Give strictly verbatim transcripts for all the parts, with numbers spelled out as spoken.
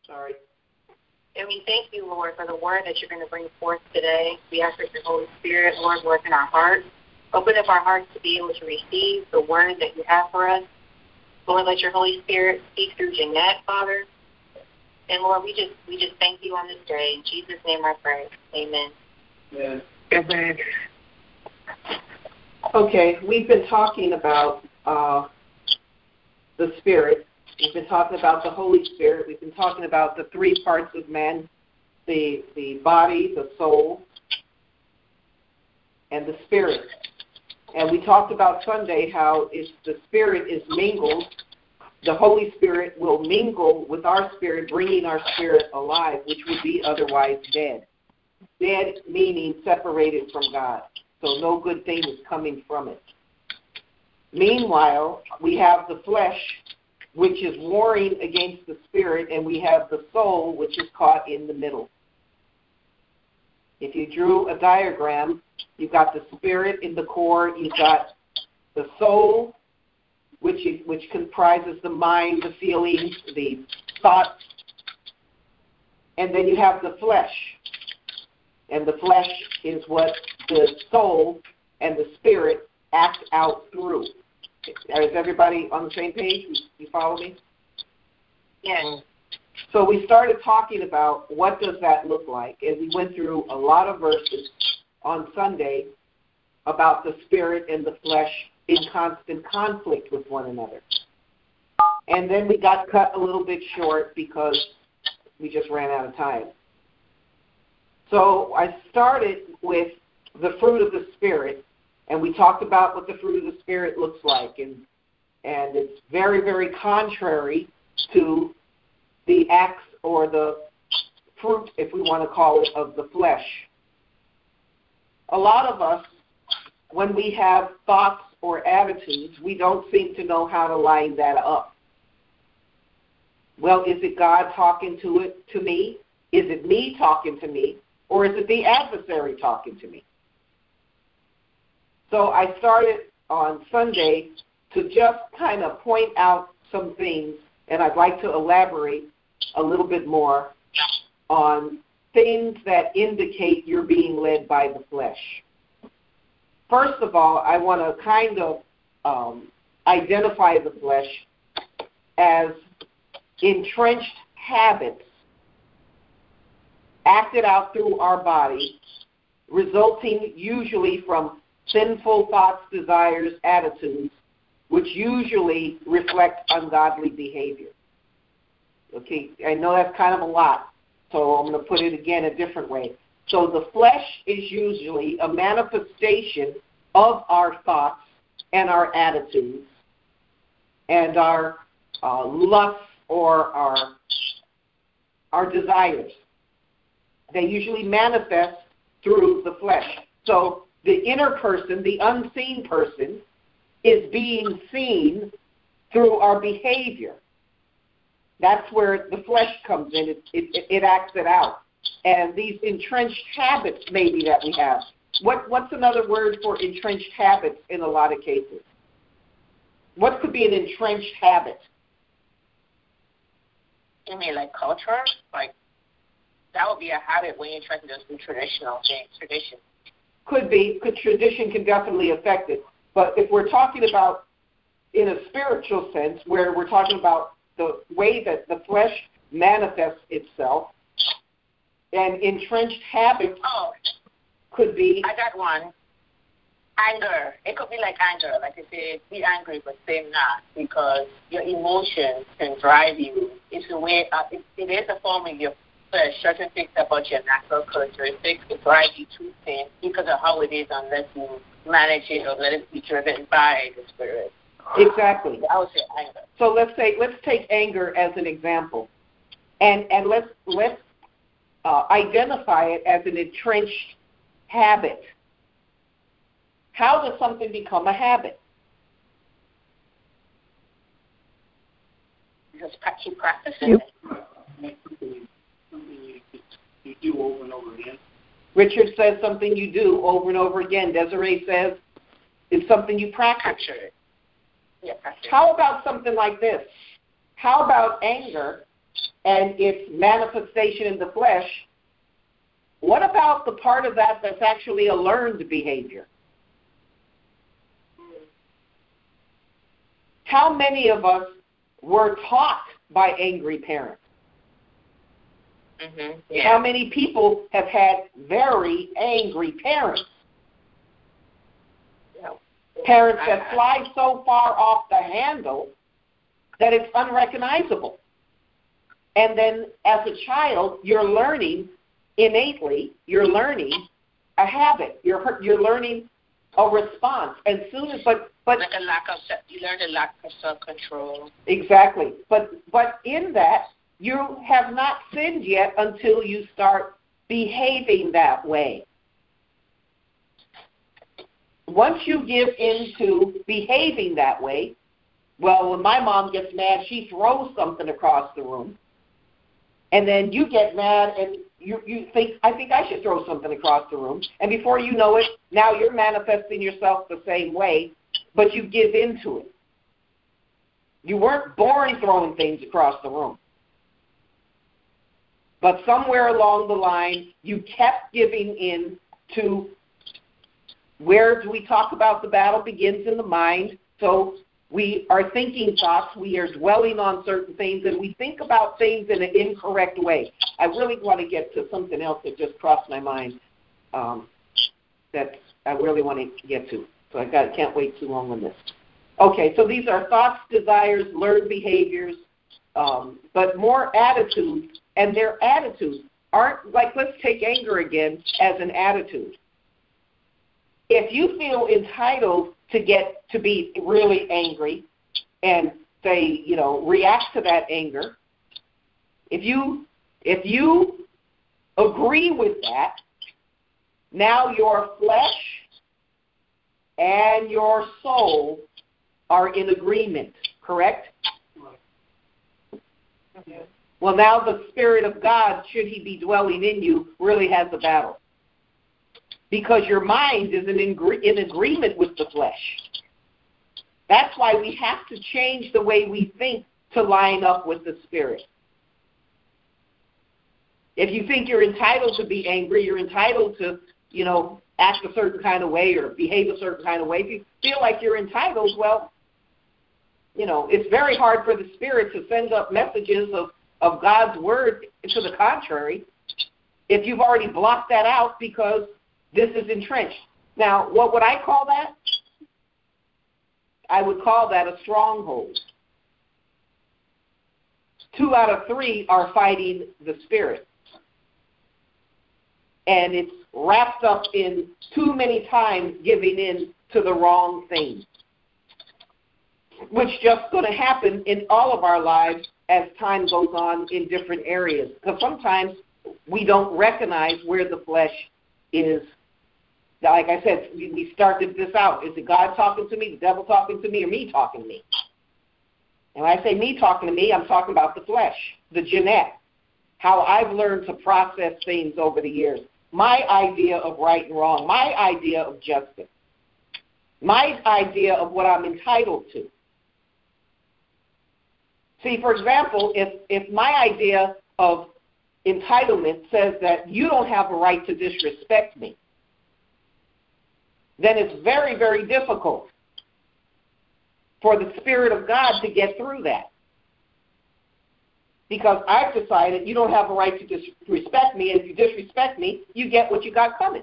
Sorry. And we thank you, Lord, for the word that you're going to bring forth today. We ask that your Holy Spirit, Lord, work in our hearts. Open up our hearts to be able to receive the word that you have for us. Lord, let your Holy Spirit speak through Jeanette, Father. And Lord, we just we just thank you on this day. In Jesus' name I pray. Amen. Amen. Amen. Okay, we've been talking about uh, the Spirit. We've been talking about the Holy Spirit. We've been talking about the three parts of man, the the body, the soul, and the spirit. And we talked about Sunday how if the Spirit is mingled, the Holy Spirit will mingle with our spirit, bringing our spirit alive, which would be otherwise dead. Dead meaning separated from God. So no good thing is coming from it. Meanwhile, we have the flesh, which is warring against the spirit, and we have the soul, which is caught in the middle. If you drew a diagram, you've got the spirit in the core, you've got the soul, which is, which comprises the mind, the feelings, the thoughts, and then you have the flesh. And the flesh is what the soul and the spirit act out through. Is everybody on the same page? You follow me? Yes. So we started talking about what does that look like, and we went through a lot of verses on Sunday about the spirit and the flesh in constant conflict with one another. And then we got cut a little bit short because we just ran out of time. So I started with the fruit of the Spirit, and we talked about what the fruit of the Spirit looks like, and and it's very, very contrary to the acts or the fruit, if we want to call it, of the flesh. A lot of us, when we have thoughts or attitudes, we don't seem to know how to line that up. Well, is it God talking to it to me? Is it me talking to me? Or is it the adversary talking to me? So I started on Sunday to just kind of point out some things, and I'd like to elaborate a little bit more on things that indicate you're being led by the flesh. First of all, I want to kind of um, identify the flesh as entrenched habits acted out through our body, resulting usually from sinful thoughts, desires, attitudes, which usually reflect ungodly behavior. Okay, I know that's kind of a lot, so I'm going to put it again a different way. So the flesh is usually a manifestation of our thoughts and our attitudes and our uh, lusts or our, our desires. They usually manifest through the flesh. So the inner person, the unseen person, is being seen through our behavior. That's where the flesh comes in. It, it, it acts it out. And these entrenched habits maybe that we have. What, what's another word for entrenched habits in a lot of cases? What could be an entrenched habit? You mean like culture? Like, that would be a habit when you're trying to do traditional things, tradition. Could be. Could, tradition can definitely affect it. But if we're talking about in a spiritual sense, where we're talking about the way that the flesh manifests itself, and entrenched habits oh, could be... I got one. Anger. It could be like anger. Like I said, be angry but say not, because your emotions can drive you. It's a way, uh, it, it is a form of your flesh. Certain things about your natural characteristics will drive you to sin because of how it is, unless you manage it or let it be driven by the Spirit. Exactly. I would say anger. So let's say let's take anger as an example, and and let's let's uh, identify it as an entrenched habit. How does something become a habit? Just keep practicing it. Something you, you do over and over again. Richard says something you do over and over again. Desiree says it's something you practice. Capture it. Yeah, practice. How about something like this? How about anger and its manifestation in the flesh, what about the part of that that's actually a learned behavior? How many of us were taught by angry parents? Mm-hmm. Yeah. How many people have had very angry parents? Yeah. Parents that fly so far off the handle that it's unrecognizable. And then as a child, you're learning innately, you're learning a habit. You're you're learning a response. And soon as but but like a lack of you learn a lack of self-control. Exactly. But but in that, you have not sinned yet until you start behaving that way. Once you give into behaving that way, well, when my mom gets mad, she throws something across the room. And then you get mad and you, you think, I think I should throw something across the room. And before you know it, now you're manifesting yourself the same way, but you give into it. You weren't born throwing things across the room. But somewhere along the line, you kept giving in to where do we talk about the battle begins in the mind. So we are thinking thoughts, we are dwelling on certain things, and we think about things in an incorrect way. I really want to get to something else that just crossed my mind um, that I really want to get to. So I got, can't wait too long on this. Okay, so these are thoughts, desires, learned behaviors, um, but more attitudes. And their attitudes aren't, like, let's take anger again as an attitude. If you feel entitled to get to be really angry and say, you know, react to that anger, if you if you agree with that, now your flesh and your soul are in agreement, correct? Mm-hmm. Well, now the Spirit of God, should He be dwelling in you, really has a battle. Because your mind is in, in agreement with the flesh. That's why we have to change the way we think to line up with the Spirit. If you think you're entitled to be angry, you're entitled to, you know, act a certain kind of way or behave a certain kind of way. If you feel like you're entitled, well, you know, it's very hard for the Spirit to send up messages of of God's word to the contrary, if you've already blocked that out because this is entrenched. Now, what would I call that? I would call that a stronghold. Two out of three are fighting the Spirit. And it's wrapped up in too many times giving in to the wrong thing, which is just going to happen in all of our lives as time goes on in different areas. Because sometimes we don't recognize where the flesh is. Like I said, we started this out. Is it God talking to me, the devil talking to me, or me talking to me? And when I say me talking to me, I'm talking about the flesh, the Jeanette, how I've learned to process things over the years. My idea of right and wrong, my idea of justice, my idea of what I'm entitled to. See, for example, if, if my idea of entitlement says that you don't have a right to disrespect me, then it's very, very difficult for the Spirit of God to get through that. Because I've decided you don't have a right to disrespect me, and if you disrespect me, you get what you got coming.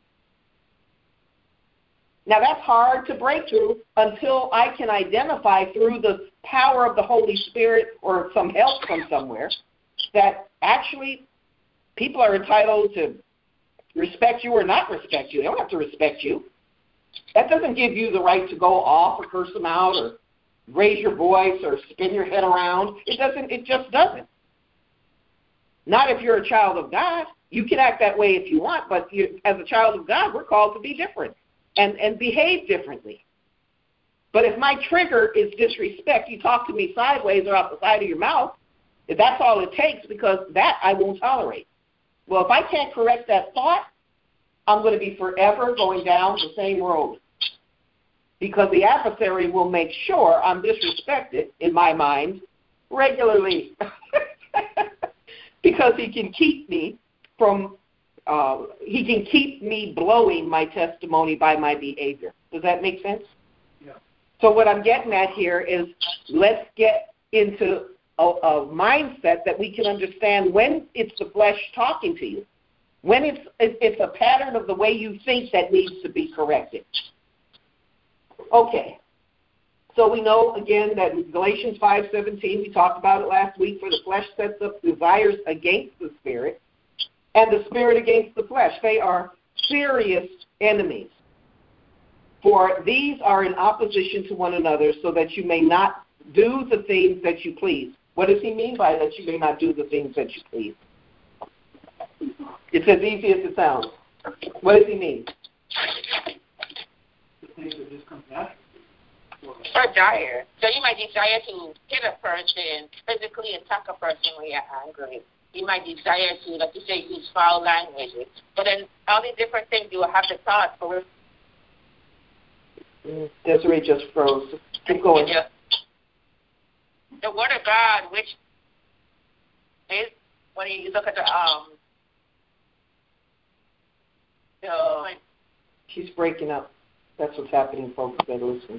Now, that's hard to break through until I can identify through the power of the Holy Spirit or some help from somewhere that actually people are entitled to respect you or not respect you. They don't have to respect you. That doesn't give you the right to go off or curse them out or raise your voice or spin your head around. It doesn't. It just doesn't. Not if you're a child of God. You can act that way if you want, but you, as a child of God, we're called to be different and, and behave differently. But if my trigger is disrespect, you talk to me sideways or out the side of your mouth, if that's all it takes, because that I won't tolerate. Well, if I can't correct that thought, I'm going to be forever going down the same road. Because the adversary will make sure I'm disrespected in my mind regularly. because he can keep me from, uh, he can keep me blowing my testimony by my behavior. Does that make sense? Yeah. So what I'm getting at here is let's get into a, a mindset that we can understand when it's the flesh talking to you, when it's it's a pattern of the way you think that needs to be corrected. Okay. So we know, again, that in Galatians five seventeen, we talked about it last week, for the flesh sets up desires against the spirit, and the spirit against the flesh. They are serious enemies. For these are in opposition to one another, so that you may not do the things that you please. What does he mean by that you may not do the things that you please? It's as easy as it sounds. What does he mean? The things that just come naturally. Or desire. So you might desire to hit a person, physically attack a person when you're angry. You might desire to, like you say, use foul language. But then all these different things, you will have the thought for it. Mm, Desiree just froze. Keep going. Yeah. The Word of God, which is, when you look at the, um, the, She's breaking up. That's what's happening, folks that are listening.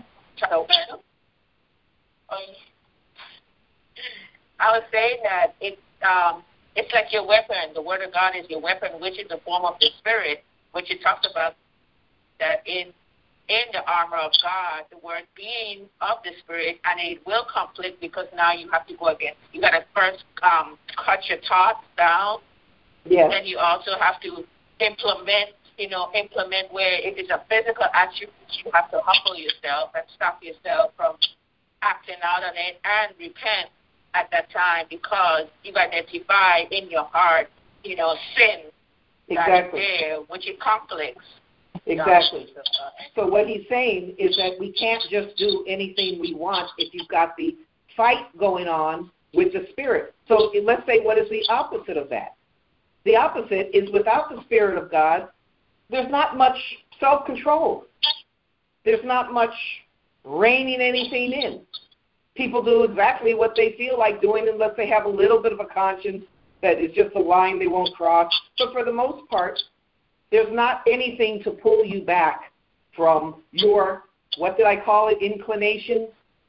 I was saying that it's um, it's like your weapon. The Word of God is your weapon, which is the form of the Spirit, which it talks about that in in the armor of God, the word being of the Spirit, and it will conflict because now you have to go against. You got to first um, cut your thoughts down. Yes. Then you also have to implement. You know, implement where if it's a physical attribute, you have to humble yourself and stop yourself from acting out on it and repent at that time, because you identify in your heart, you know, sin Exactly. that is there, which it conflicts. Exactly. So what he's saying is that we can't just do anything we want if you've got the fight going on with the Spirit. So let's say, what is the opposite of that? The opposite is without the Spirit of God, there's not much self-control. There's not much reining anything in. People do exactly what they feel like doing unless they have a little bit of a conscience that is just a line they won't cross. But for the most part, there's not anything to pull you back from your, what did I call it, inclinations?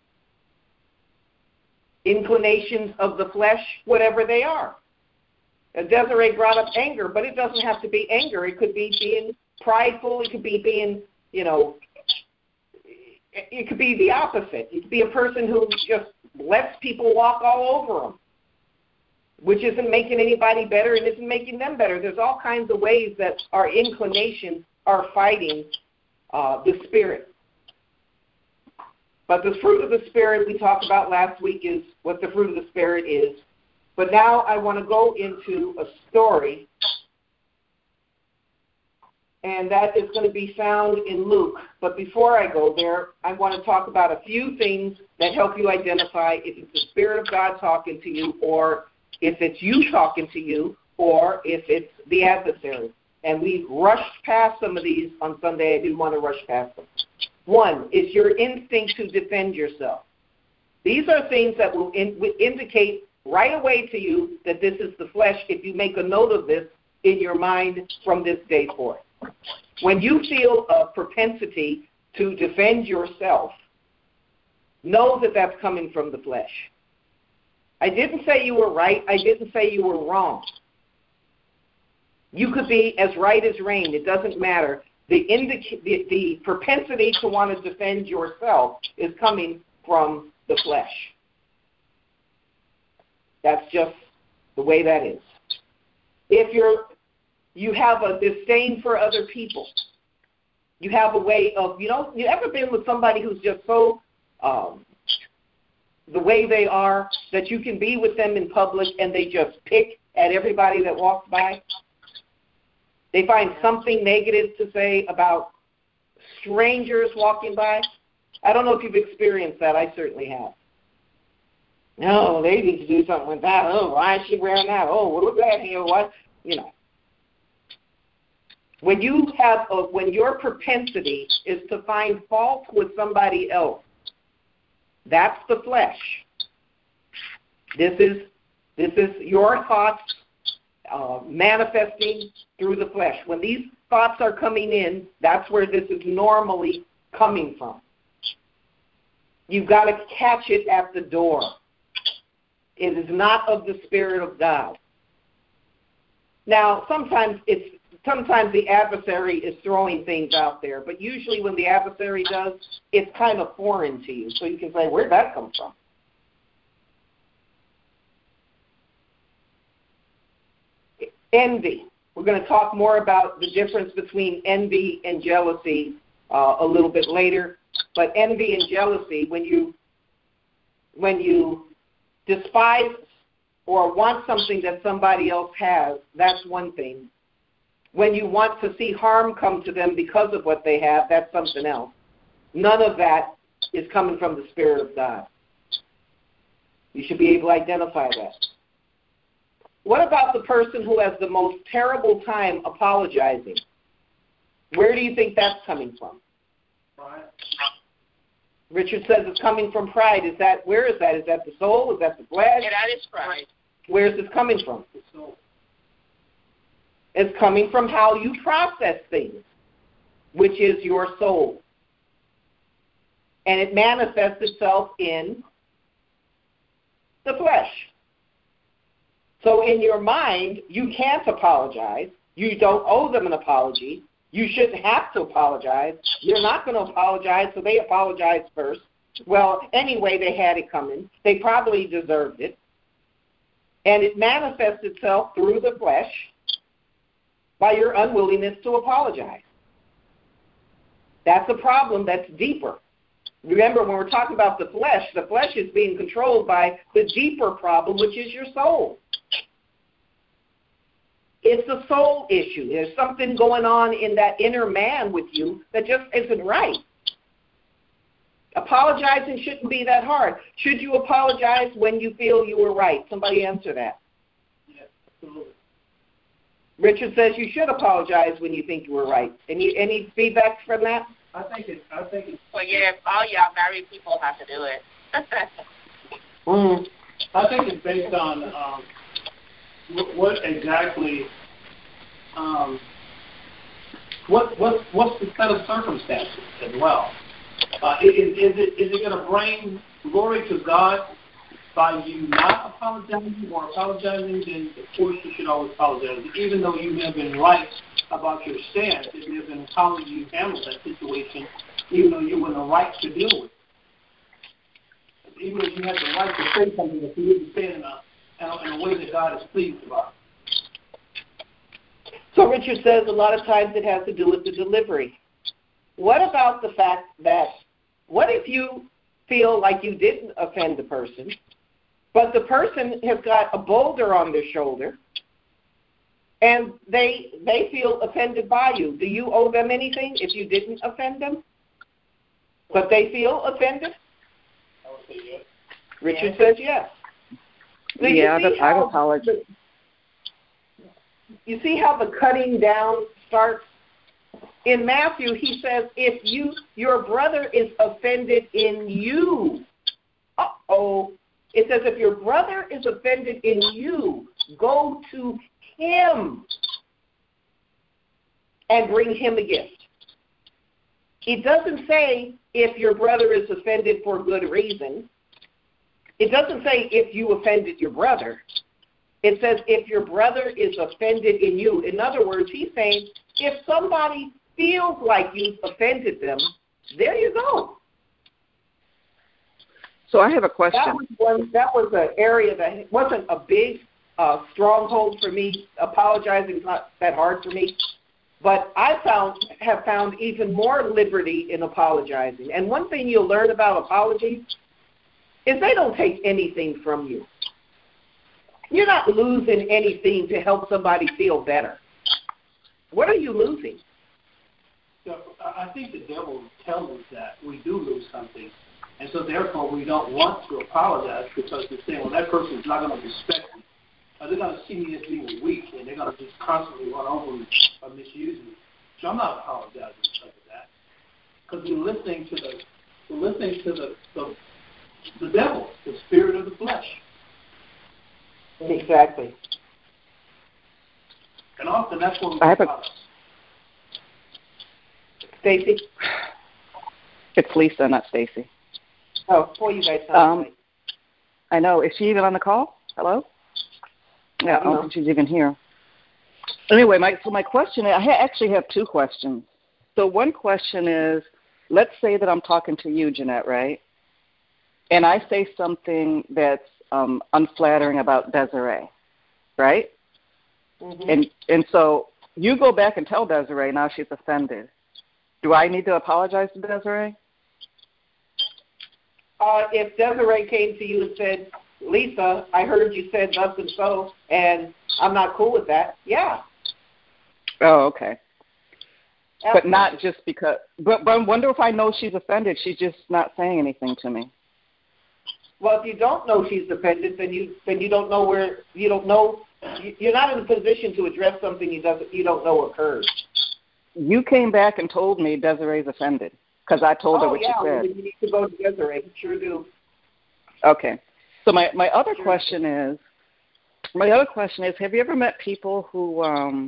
Inclinations of the flesh, whatever they are. Desiree brought up anger, but it doesn't have to be anger. It could be being prideful. It could be being, you know, it could be the opposite. It could be a person who just lets people walk all over them, which isn't making anybody better and isn't making them better. There's all kinds of ways that our inclinations are fighting uh, the Spirit. But the fruit of the Spirit we talked about last week is what the fruit of the Spirit is. But now I want to go into a story, and that is going to be found in Luke. But before I go there, I want to talk about a few things that help you identify if it's the Spirit of God talking to you, or if it's you talking to you, or if it's the adversary. And we rushed past some of these on Sunday. I didn't want to rush past them. One is your instinct to defend yourself. These are things that will, in, will indicate right away to you that this is the flesh if you make a note of this in your mind from this day forth. When you feel a propensity to defend yourself, know that that's coming from the flesh. I didn't say you were right. I didn't say you were wrong. You could be as right as rain. It doesn't matter. The, indica- the, the propensity to want to defend yourself is coming from the flesh. That's just the way that is. If you're, you have a disdain for other people, you have a way of, you know, you ever been with somebody who's just so, um, the way they are, that you can be with them in public and they just pick at everybody that walks by? They find something negative to say about strangers walking by. I don't know if you've experienced that. I certainly have. No, they need to do something with that. Oh, why is she wearing that? Oh, well, look at that here. What? You know. When you have a, when your propensity is to find fault with somebody else, that's the flesh. This is this is your thoughts uh, manifesting through the flesh. When these thoughts are coming in, that's where this is normally coming from. You've got to catch it at the door. It is not of the Spirit of God. Now, sometimes it's sometimes the adversary is throwing things out there, but usually when the adversary does, it's kind of foreign to you. So you can say, where'd that come from? Envy. We're going to talk more about the difference between envy and jealousy uh, a little bit later. But envy and jealousy, when you when you despise or want something that somebody else has, that's one thing. When you want to see harm come to them because of what they have, that's something else. None of that is coming from the Spirit of God. You should be able to identify that. What about the person who has the most terrible time apologizing? Where do you think that's coming from? Pride. Richard says it's coming from pride. Is that, where is that? Is that the soul? Is that the flesh? Yeah, that is pride. Where is this coming from? The soul. It's coming from how you process things, which is your soul. And it manifests itself in the flesh. So in your mind, you can't apologize. You don't owe them an apology. You shouldn't have to apologize. You're not going to apologize, so they apologize first. Well, anyway, they had it coming. They probably deserved it. And it manifests itself through the flesh by your unwillingness to apologize. That's a problem that's deeper. Remember, when we're talking about the flesh, the flesh is being controlled by the deeper problem, which is your soul. It's a soul issue. There's something going on in that inner man with you that just isn't right. Apologizing shouldn't be that hard. Should you apologize when you feel you were right? Somebody answer that. Yes, absolutely. Richard says you should apologize when you think you were right. Any any feedback from that? I think it's. I think it's. Well, yeah, all y'all married people have to do it. mm. I think it's based on um, what, what exactly. Um, what what what's the set of circumstances as well? Uh, is, is it is it going to bring glory to God by you not apologizing or apologizing? Then of course you should always apologize, even though you may have been right about your stance. It may have been how you handled that situation, even though you were in the right to deal with it. Even though you had the right to say something, that you didn't say it in a, in a, in a way that God is pleased about. So Richard says a lot of times it has to do with the delivery. What about the fact that, what if you feel like you didn't offend the person, but the person has got a boulder on their shoulder, and they they feel offended by you? Do you owe them anything if you didn't offend them? But they feel offended? I would say yes. Richard says yes. So yeah, you see I'd how apologize. the, you see how the cutting down starts? In Matthew, he says, if you your brother is offended in you, uh-oh. It says, if your brother is offended in you, go to him and bring him a gift. It doesn't say if your brother is offended for good reason. It doesn't say if you offended your brother. It says if your brother is offended in you. In other words, he's saying if somebody feels like you've offended them, there you go. So I have a question. That was one. That was an area that wasn't a big uh, stronghold for me. Apologizing is not that hard for me, but I found have found even more liberty in apologizing. And one thing you'll learn about apologies is they don't take anything from you. You're not losing anything to help somebody feel better. What are you losing? So I think the devil tells us that we do lose something, and so therefore we don't want to apologize because they're saying, well, that person is not going to respect me. Or they're going to see me as being weak, and they're going to just constantly run over me or misuse me. So I'm not apologizing because of that, because we're listening to the we're listening to the, the the devil, the spirit of the flesh. Exactly. And often that's what we I have do. a, Stacy? It's Lisa, not Stacy. Oh, boy, you guys sound Um, alike. I know. Is she even on the call? Hello? Yeah, I don't No. think she's even here. Anyway, my so my question, I ha- actually have two questions. So one question is, let's say that I'm talking to you, Jeanette, right? And I say something that's um, unflattering about Desiree, right? Mm-hmm. And and so you go back and tell Desiree, now she's offended. Do I need to apologize to Desiree? Uh, if Desiree came to you and said, Lisa, I heard you said thus and so, and I'm not cool with that, yeah. Oh, okay. Absolutely. But not just because, but, but I wonder if I know she's offended, she's just not saying anything to me. Well, if you don't know she's offended, then you then you don't know where, you don't know, you're not in a position to address something you, doesn't, you don't know occurred. You came back and told me Desiree's offended because I told her Oh, what yeah, you said. well, you need to go to Desiree. Sure do. Okay. So my, my other Sure. question is, my other question is, have you ever met people who um,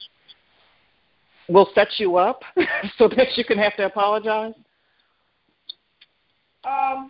will set you up so that you can have to apologize? Um,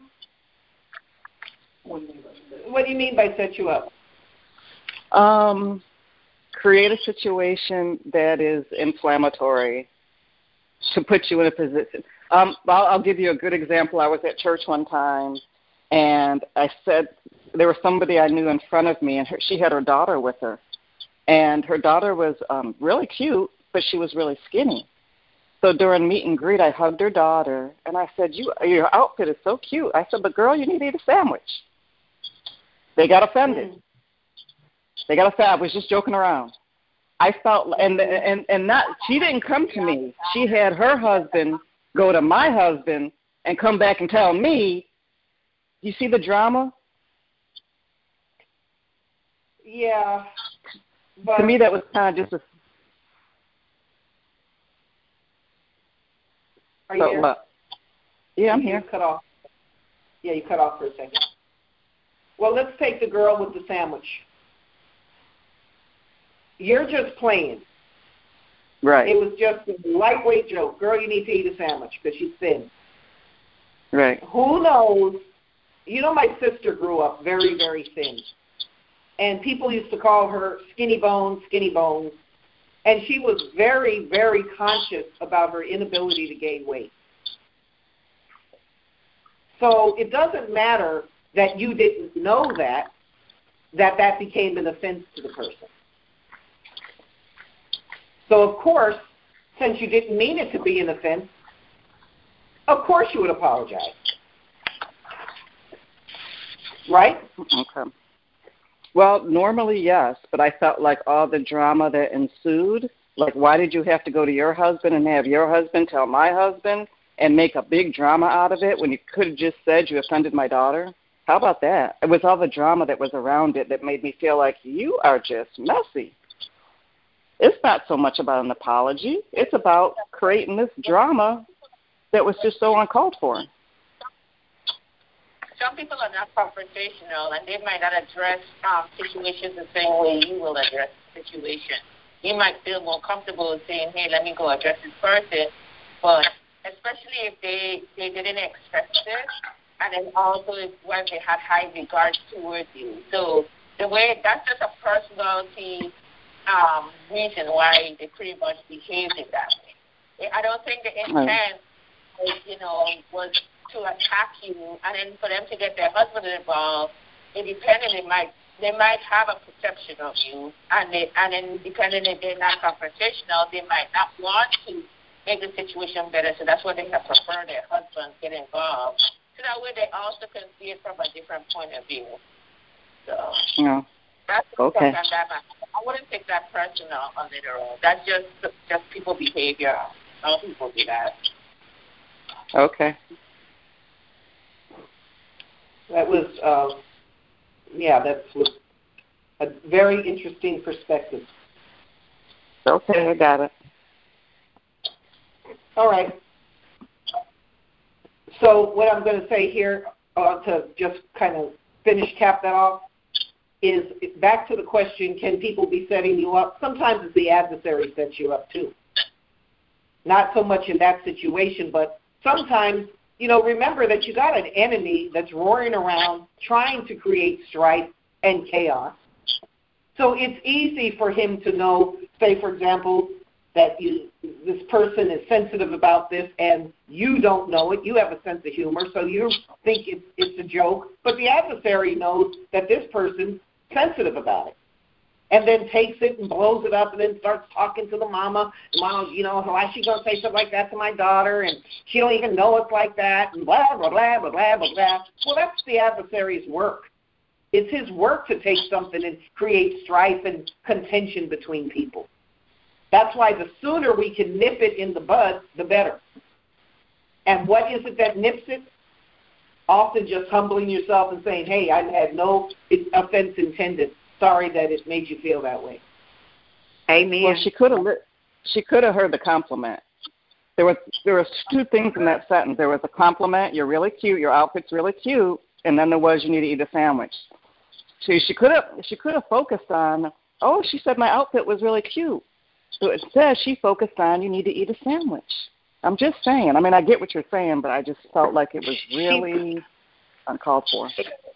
what do you mean by set you up? Um, create a situation that is inflammatory to put you in a position. Um, I'll, I'll give you a good example. I was at church one time, and I said there was somebody I knew in front of me, and her, she had her daughter with her. And her daughter was um, really cute, but she was really skinny. So during meet and greet, I hugged her daughter, and I said, "You, your outfit is so cute." I said, "But girl, you need to eat a sandwich." They got offended. Mm. They got offended. I was just joking around. I felt, and and and not. She didn't come to me. She had her husband go to my husband and come back and tell me. You see the drama? Yeah. But to me, that was kind of just a. Are you so, here? Uh, yeah, I'm you here. Cut off. Yeah, you cut off for a second. Well, let's take the girl with the sandwich. You're just playing. Right. It was just a lightweight joke. Girl, you need to eat a sandwich because she's thin. Right. Who knows? You know, my sister grew up very, very thin. And people used to call her skinny bones, skinny bones. And she was very, very conscious about her inability to gain weight. So it doesn't matter that you didn't know that, that that became an offense to the person. So, of course, since you didn't mean it to be an offense, of course you would apologize. Right? Okay. Well, normally, yes, but I felt like all the drama that ensued, like why did you have to go to your husband and have your husband tell my husband and make a big drama out of it when you could have just said you offended my daughter? How about that? It was all the drama that was around it that made me feel like you are just messy. It's not so much about an apology. It's about creating this drama that was just so uncalled for. Some people are not confrontational, and they might not address um, situations the same way you will address the situation. You might feel more comfortable saying, hey, let me go address this person, but especially if they, they didn't expect it, and then also if when they had high regards towards you. So the way, that's just a personality um, reason why they pretty much behaved in that way. I don't think the intent, was, you know, was to attack you, and then for them to get their husband involved, independent, they might they might have a perception of you, and they and then depending if they're not confrontational, they might not want to make the situation better. So that's why they have preferred their husband get involved. So that way they also can see it from a different point of view. So yeah. That's okay. On that. I wouldn't take that personal on later on. That's just just people behavior. All people do that. Okay. That was, uh, yeah, that was a very interesting perspective. Okay, I got it. All right. So what I'm going to say here, uh, to just kind of finish, cap that off, is back to the question, can people be setting you up? Sometimes it's the adversary sets you up too. Not so much in that situation, but sometimes, you know, remember that you got an enemy that's roaring around trying to create strife and chaos. So it's easy for him to know, say, for example, that you, this person is sensitive about this and you don't know it. You have a sense of humor, so you think it's, it's a joke. But the adversary knows that this person's sensitive about it, and then takes it and blows it up and then starts talking to the mama. The mama, you know, why is she going to say something like that to my daughter? And she don't even know it's like that, and blah, blah, blah, blah, blah, blah, blah. Well, that's the adversary's work. It's his work to take something and create strife and contention between people. That's why the sooner we can nip it in the bud, the better. And what is it that nips it? Often just humbling yourself and saying, hey, I had no offense intended. Sorry that it made you feel that way. Amen. Well, she could have she could have heard the compliment. There was there was two things in that sentence. There was a compliment, you're really cute, your outfit's really cute, and then there was you need to eat a sandwich. So she could have she could have focused on, oh, she said my outfit was really cute. So instead, she focused on, you need to eat a sandwich. I'm just saying. I mean, I get what you're saying, but I just felt like it was really uncalled for.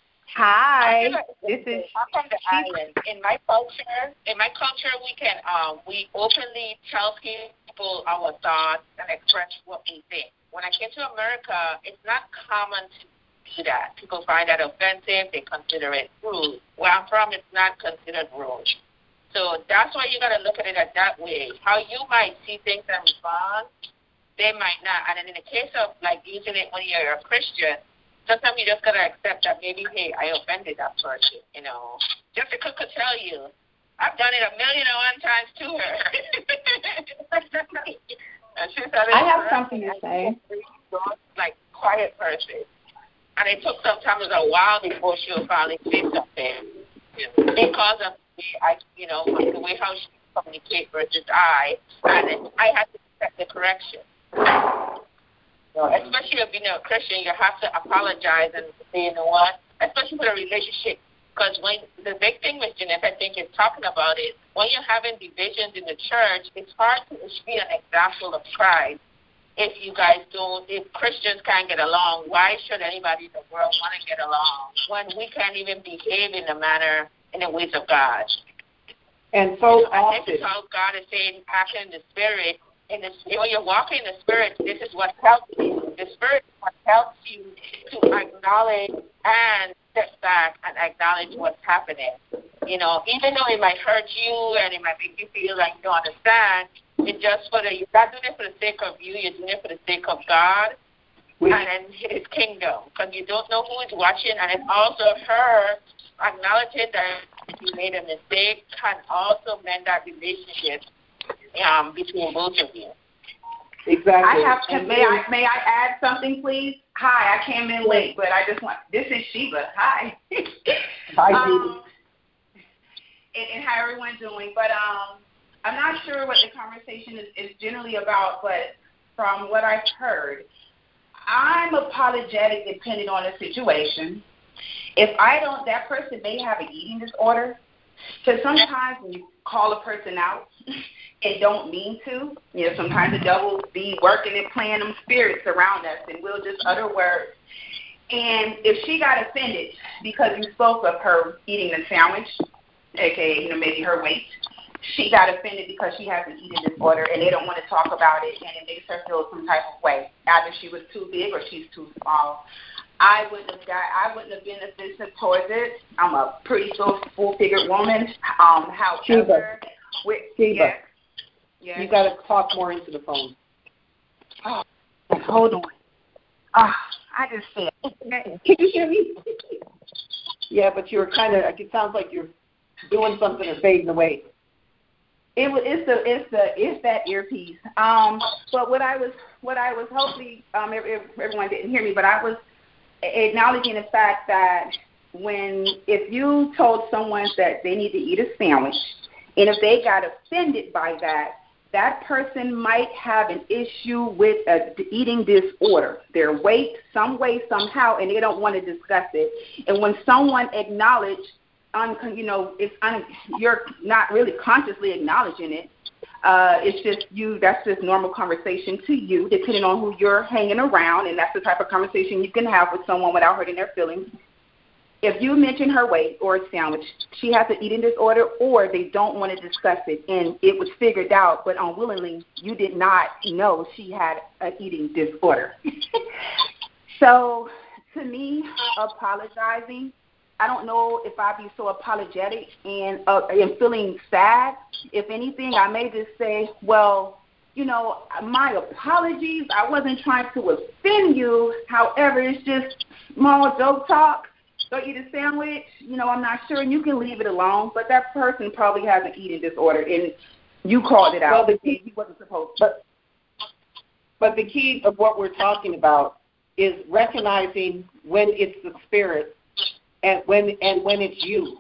Hi, this is. I'm from the island. In my culture, in my culture, we can um we openly tell people our thoughts and express what we think. When I came to America, it's not common to do that. People find that offensive. They consider it rude. Where I'm from, it's not considered rude. So that's why you got to look at it at that way. How you might see things and respond, they might not. And then in the case of like using it when you're a Christian, sometimes you just got to accept that maybe, hey, I offended that person, you know. Jessica could tell you, I've done it a million and one times to her. And she said, I have something to say. Like quiet person. And it took sometimes a while before she would finally say something. You know, because of I, you know, the way how she communicates versus I, and I had to accept the correction. So especially if being a Christian, you have to apologize and say, you know what, especially for a relationship. Because when the big thing, Miz Jeanette, I think is talking about it, when you're having divisions in the church, it's hard to be an example of Christ. If you guys don't, if Christians can't get along, why should anybody in the world want to get along when we can't even behave in the manner, in the ways of God? And so you know, often, and this is how God is saying, action in the Spirit. In the, when you're walking in the Spirit, this is what helps you. The Spirit is what helps you to acknowledge and step back and acknowledge what's happening. You know, even though it might hurt you and it might make you feel like you don't understand, it's just for the, you're not doing it for the sake of you, you're doing it for the sake of God we, and then His kingdom, because you don't know who is watching, and it's also her acknowledging that you made a mistake can also mend that relationship um, between both of you. Exactly. I have to, may I may I add something, please? Hi, I came in late, but I just want, this is Sheba. Hi. Hi, um, and, and how everyone's doing. But um, I'm not sure what the conversation is, is generally about, but from what I've heard, I'm apologetic depending on the situation. If I don't, that person may have an eating disorder. So sometimes when you call a person out and don't mean to, you know, sometimes the devil be working and playing them spirits around us, and we'll just utter words. And if she got offended because you spoke of her eating a sandwich, aka, you know, maybe her weight, she got offended because she has an eating disorder and they don't want to talk about it, and it makes her feel some type of way. Either she was too big or she's too small. I wouldn't have got, I wouldn't have been offensive towards it. I'm a pretty full, full-figured woman. Um, however, with, Sheba, yes, you got to talk more into the phone. Oh, hold on. Oh, I just said. Can you hear me? Yeah, but you're kind of. It sounds like you're doing something and fading away. It was. It's the. It's the. It's that earpiece. Um. But what I was. What I was. Hopefully, um. Everyone didn't hear me, but I was acknowledging the fact that when, if you told someone that they need to eat a sandwich, and if they got offended by that, that person might have an issue with an eating disorder, their weight, some way, somehow, and they don't want to discuss it. And when someone acknowledged un, you know, it's un, you're not really consciously acknowledging it. Uh, it's just you. That's just normal conversation to you, depending on who you're hanging around, and that's the type of conversation you can have with someone without hurting their feelings. If you mention her weight or a sandwich, she has an eating disorder, or they don't want to discuss it, and it was figured out, but unwillingly, you did not know she had an eating disorder. So, to me, apologizing, I don't know if I'd be so apologetic and, uh, and feeling sad. If anything, I may just say, well, you know, my apologies. I wasn't trying to offend you. However, it's just small joke talk. Go eat a sandwich. You know, I'm not sure, and you can leave it alone. But that person probably has an eating disorder, and you called it out. Well, the key, he wasn't supposed to. But, but the key of what we're talking about is recognizing when it's the spirit and when and when it's you.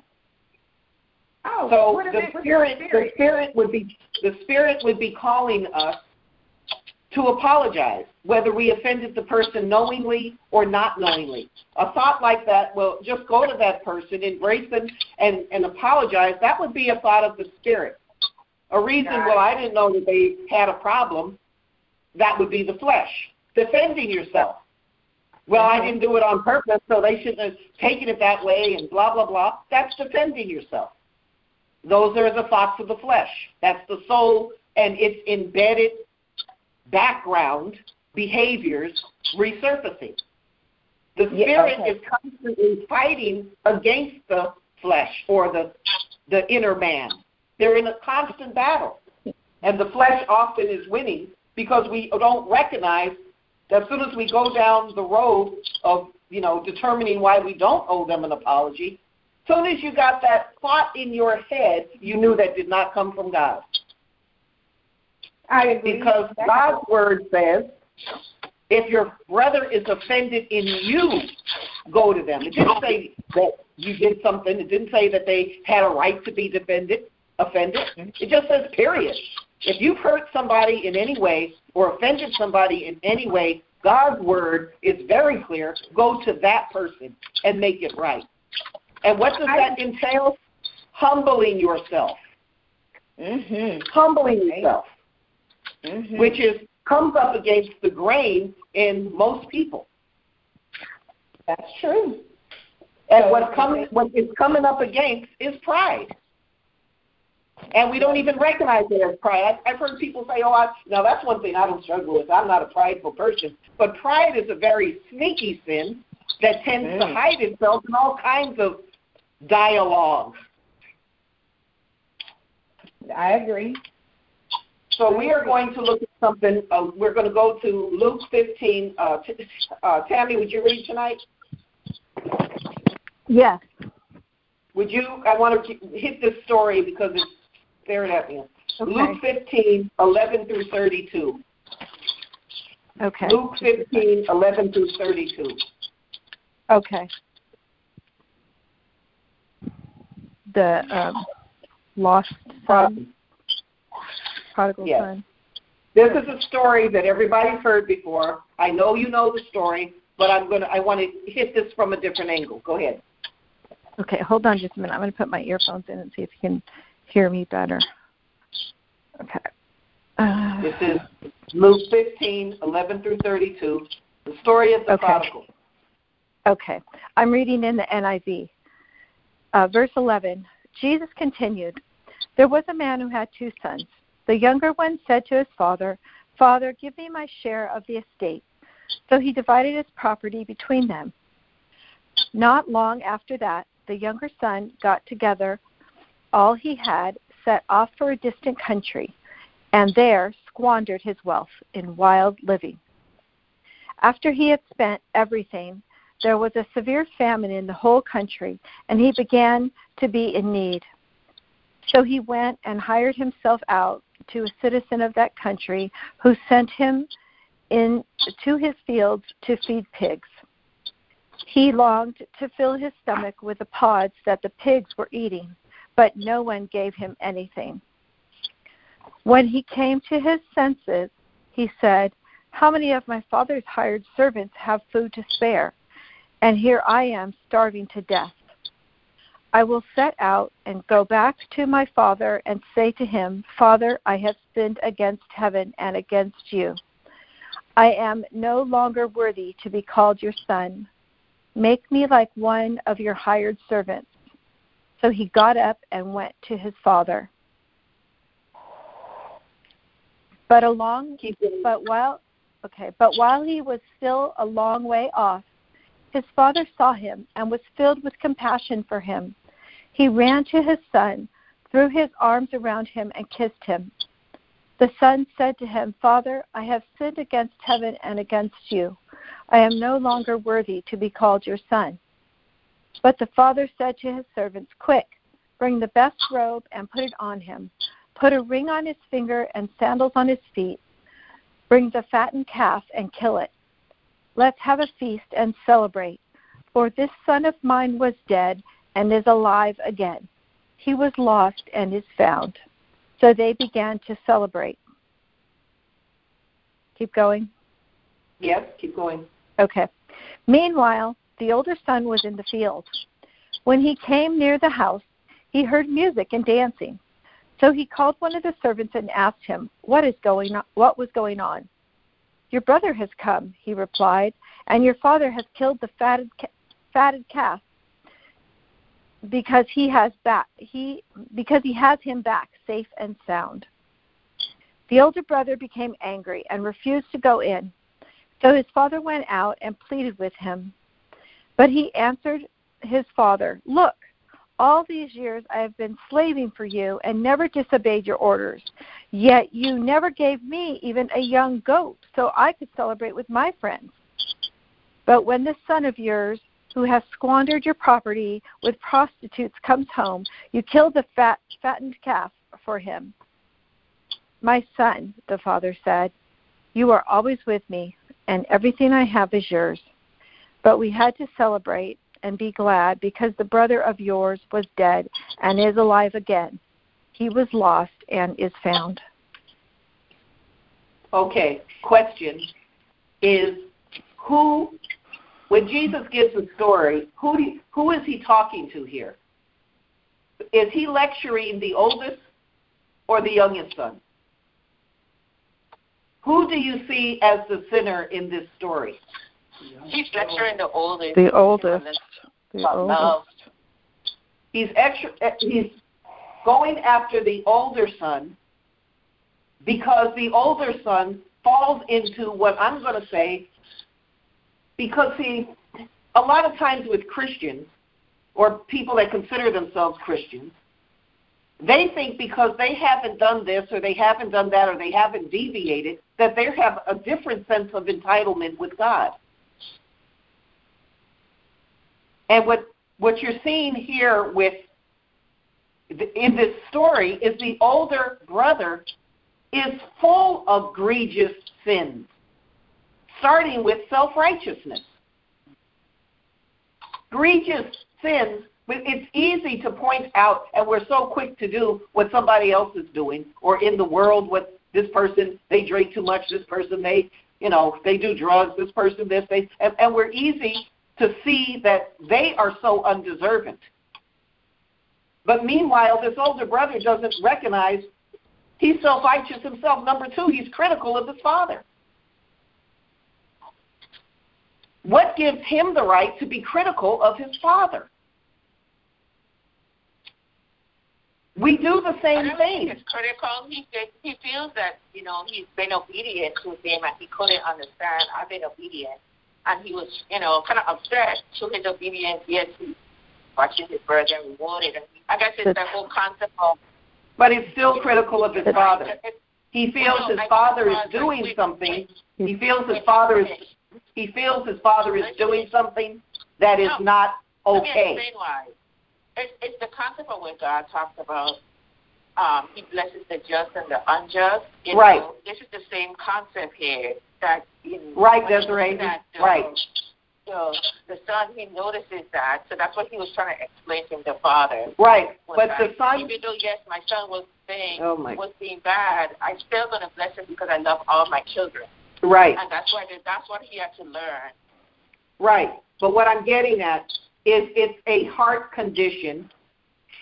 Oh, so the spirit, the spirit, the spirit would be the spirit would be calling us to apologize, whether we offended the person knowingly or not knowingly. A thought like that, well, just go to that person, embrace them, and, and apologize. That would be a thought of the spirit. A reason, well, I didn't know that they had a problem, that would be the flesh. Defending yourself. Well, I didn't do it on purpose, so they shouldn't have taken it that way and blah, blah, blah. That's defending yourself. Those are the thoughts of the flesh. That's the soul, and its embedded background behaviors resurfacing. The spirit yeah, okay. is constantly fighting against the flesh or the the inner man. They're in a constant battle. And the flesh often is winning because we don't recognize that as soon as we go down the road of, you know, determining why we don't owe them an apology, as soon as you got that thought in your head, you knew that did not come from God. I agree. Because God's word says, if your brother is offended in you, go to them. It didn't say that you did something. It didn't say that they had a right to be defended, offended. It just says, period. If you've hurt somebody in any way or offended somebody in any way, God's word is very clear. Go to that person and make it right. And what does that entail? Humbling yourself. Mm-hmm. Humbling yourself. Mm-hmm. Which is comes up against the grain in most people. That's true. And so what comes what is coming up against is pride. And we don't even recognize it as pride. I've heard people say, oh, I, now that's one thing I don't struggle with. I'm not a prideful person. But pride is a very sneaky sin that tends mm. to hide itself in all kinds of dialogue. I agree. So we are going to look at something. Uh, we're going to go to Luke fifteen. Uh, t- uh, Tammy, would you read tonight? Yes. Would you? I want to hit this story because it's staring at me. Okay. Luke fifteen, eleven through thirty-two. Okay. Luke fifteen, eleven through thirty-two. Okay. The um, lost son. Prodigal yes. son. This is a story that everybody's heard before. I know you know the story, but I'm gonna. I want to hit this from a different angle. Go ahead. Okay, hold on just a minute. I'm going to put my earphones in and see if you can hear me better. Okay. Uh, this is Luke fifteen, eleven through thirty-two. The story of the okay. prodigal. Okay. I'm reading in the N I V. Uh, verse eleven. Jesus continued, "There was a man who had two sons. The younger one said to his father, 'Father, give me my share of the estate.' So he divided his property between them. Not long after that, the younger son got together all he had, set off for a distant country, and there squandered his wealth in wild living. After he had spent everything, there was a severe famine in the whole country, and he began to be in need. So he went and hired himself out to a citizen of that country, who sent him in to his fields to feed pigs. He longed to fill his stomach with the pods that the pigs were eating, but no one gave him anything. When he came to his senses, he said, 'How many of my father's hired servants have food to spare? And here I am starving to death. I will set out and go back to my father and say to him, Father, I have sinned against heaven and against you. I am no longer worthy to be called your son. Make me like one of your hired servants. So he got up and went to his father. But along, but while, okay, but while he was still a long way off, his father saw him and was filled with compassion for him. He ran to his son, threw his arms around him, and kissed him. The son said to him, Father, I have sinned against heaven and against you. I am no longer worthy to be called your son. But the father said to his servants, Quick, bring the best robe and put it on him. Put a ring on his finger and sandals on his feet. Bring the fattened calf and kill it. Let's have a feast and celebrate. For this son of mine was dead and is alive again. He was lost and is found. So they began to celebrate. Keep going. Yes, keep going. Okay. Meanwhile, the older son was in the field. When he came near the house, he heard music and dancing. So he called one of the servants and asked him, What is going on? What was going on? Your brother has come, he replied, and your father has killed the fatted fatted calf because he has back he because he has him back safe and sound. The older brother became angry and refused to go in. So his father went out and pleaded with him. But he answered his father, Look, all these years I have been slaving for you and never disobeyed your orders. Yet you never gave me even a young goat so I could celebrate with my friends. But when this son of yours, who has squandered your property with prostitutes, comes home, you kill the fat, fattened calf for him. My son, the father said, you are always with me, and everything I have is yours. But we had to celebrate and be glad because the brother of yours was dead and is alive again. He was lost and is found. Okay, question is, who, when Jesus gives the story, who, do, who is he talking to here? Is he lecturing the oldest or the youngest son? Who do you see as the sinner in this story? He's lecturing the oldest. The oldest. The oldest. He's extra, he's going after the older son because the older son falls into what I'm going to say, because he, a lot of times with Christians or people that consider themselves Christians, they think because they haven't done this or they haven't done that or they haven't deviated, that they have a different sense of entitlement with God. And what, what you're seeing here with in this story is the older brother is full of egregious sins, starting with self-righteousness. Egregious sins, it's easy to point out, and we're so quick to do what somebody else is doing, or in the world what this person, they drink too much, this person, they, you know, they do drugs, this person, this, they, and, and we're easy to see that they are so undeserving. But meanwhile, this older brother doesn't recognize he's self-righteous himself. Number two, he's critical of his father. What gives him the right to be critical of his father? We do the same thing. He's critical. He, he feels that, you know, he's been obedient to him and he couldn't understand. I've been obedient. And he was, you know, kind of upset to his obedience. Yes, he's watching his brother and rewarded. And I guess it's that whole concept of... But he's still critical of his father. He feels his father is doing something. He feels his father is... He feels his father is doing something that is not okay. Let me explain why. It's, it's the concept of when God talks about um, he blesses the just and the unjust. You right. know, this is the same concept here. That in, right, Desiree. That, uh, right. So the son, he notices that. So that's what he was trying to explain to the father. Right. But that, the son... Even though, yes, my son was being, oh my. was being bad, I'm still going to bless him because I love all my children. Right. And that's what that's what he had to learn. Right. But what I'm getting at is it's a heart condition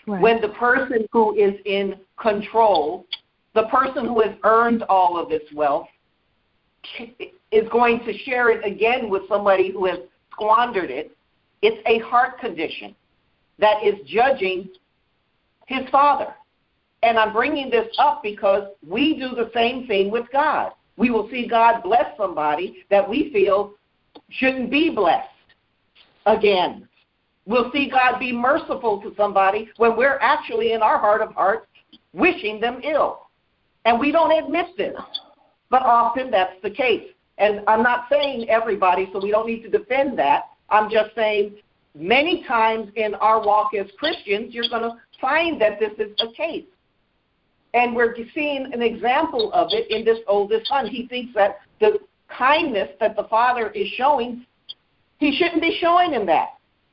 Right. When the person who is in control, the person who has earned all of this wealth, is going to share it again with somebody who has squandered it, it's a heart condition that is judging his father. And I'm bringing this up because we do the same thing with God. We will see God bless somebody that we feel shouldn't be blessed again. We'll see God be merciful to somebody when we're actually in our heart of hearts wishing them ill. And we don't admit this, but often that's the case. And I'm not saying everybody, so we don't need to defend that. I'm just saying many times in our walk as Christians, you're going to find that this is the case. And we're seeing an example of it in this oldest son. He thinks that the kindness that the father is showing, he shouldn't be showing him that.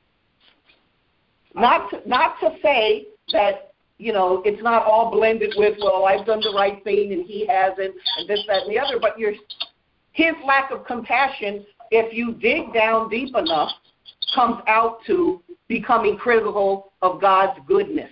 Not to, not to say that, you know, it's not all blended with, well, I've done the right thing and he hasn't, and this, that, and the other, but you're, his lack of compassion, if you dig down deep enough, comes out to becoming critical of God's goodness.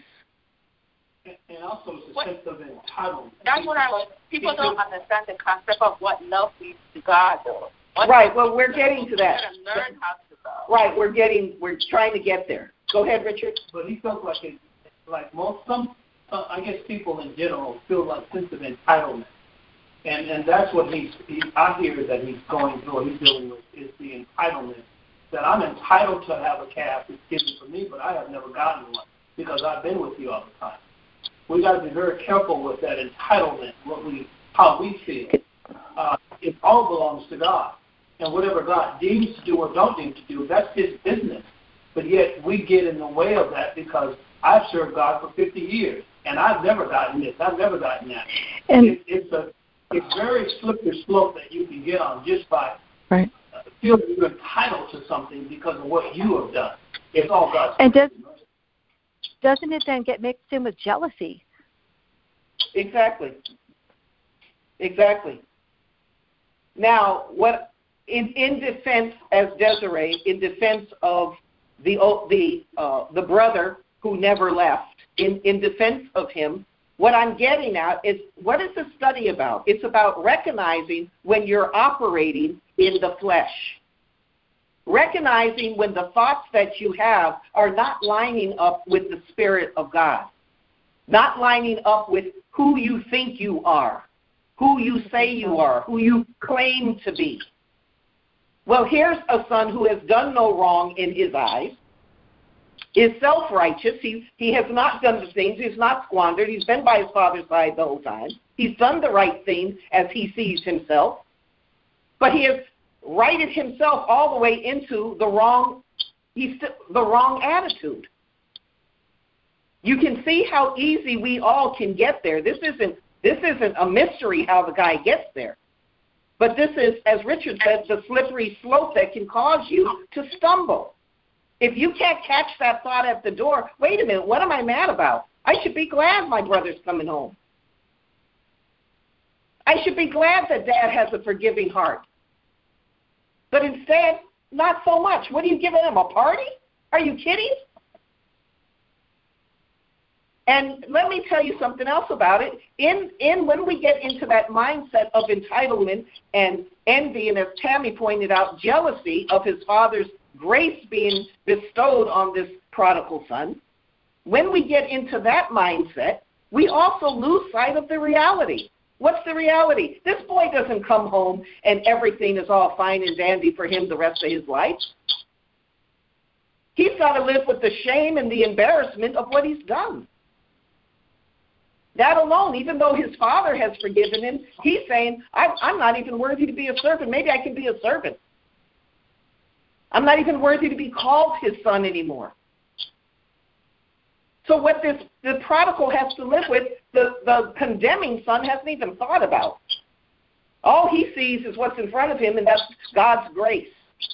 And also it's a sense of entitlement. That's what I was, people don't understand the concept of what love means to God, though. What right, well, we're getting to that. We're learn how to love. Right, we're getting, we're trying to get there. Go ahead, Richard. But he felt like it, like most, some, uh, I guess people in general feel like sense of entitlement. And and that's what he's, he, I hear that he's going through, he's dealing with, is the entitlement. That I'm entitled to have a calf that's given for me, but I have never gotten one because I've been with you all the time. We got to be very careful with that entitlement, what we, how we feel. Uh, it all belongs to God. And whatever God deems to do or don't deem to do, that's his business. But yet we get in the way of that because I've served God for fifty years, and I've never gotten this. I've never gotten that. And it, it's a it's very slippery slope that you can get on just by right. uh, feeling you're entitled to something because of what you have done. It's all God's and does, doesn't it then get mixed in with jealousy? Exactly. Exactly. Now, what in, in defense, as Desiree, in defense of the the uh, the brother who never left, in, in defense of him, what I'm getting at is, what is the study about? It's about recognizing when you're operating in the flesh. Recognizing when the thoughts that you have are not lining up with the Spirit of God. Not lining up with who you think you are, who you say you are, who you claim to be. Well, here's a son who has done no wrong in his eyes, is self-righteous. He, he has not done the things. He's not squandered. He's been by his father's side the whole time. He's done the right thing as he sees himself. But he has righted himself all the way into the wrong, he's st- the wrong attitude. You can see how easy we all can get there. This isn't this isn't a mystery how the guy gets there. But this is, as Richard said, the slippery slope that can cause you to stumble. If you can't catch that thought at the door, wait a minute, what am I mad about? I should be glad my brother's coming home. I should be glad that Dad has a forgiving heart. But instead, not so much. What are you giving him, a party? Are you kidding? And let me tell you something else about it. In in when we get into that mindset of entitlement and envy, and as Tammy pointed out, jealousy of his father's grace being bestowed on this prodigal son, when we get into that mindset, we also lose sight of the reality. What's the reality? This boy doesn't come home and everything is all fine and dandy for him the rest of his life. He's got to live with the shame and the embarrassment of what he's done. That alone, even though his father has forgiven him, he's saying, I'm, I'm not even worthy to be a servant. Maybe I can be a servant. I'm not even worthy to be called his son anymore. So what this the prodigal has to live with, the, the condemning son hasn't even thought about. All he sees is what's in front of him, and that's God's grace.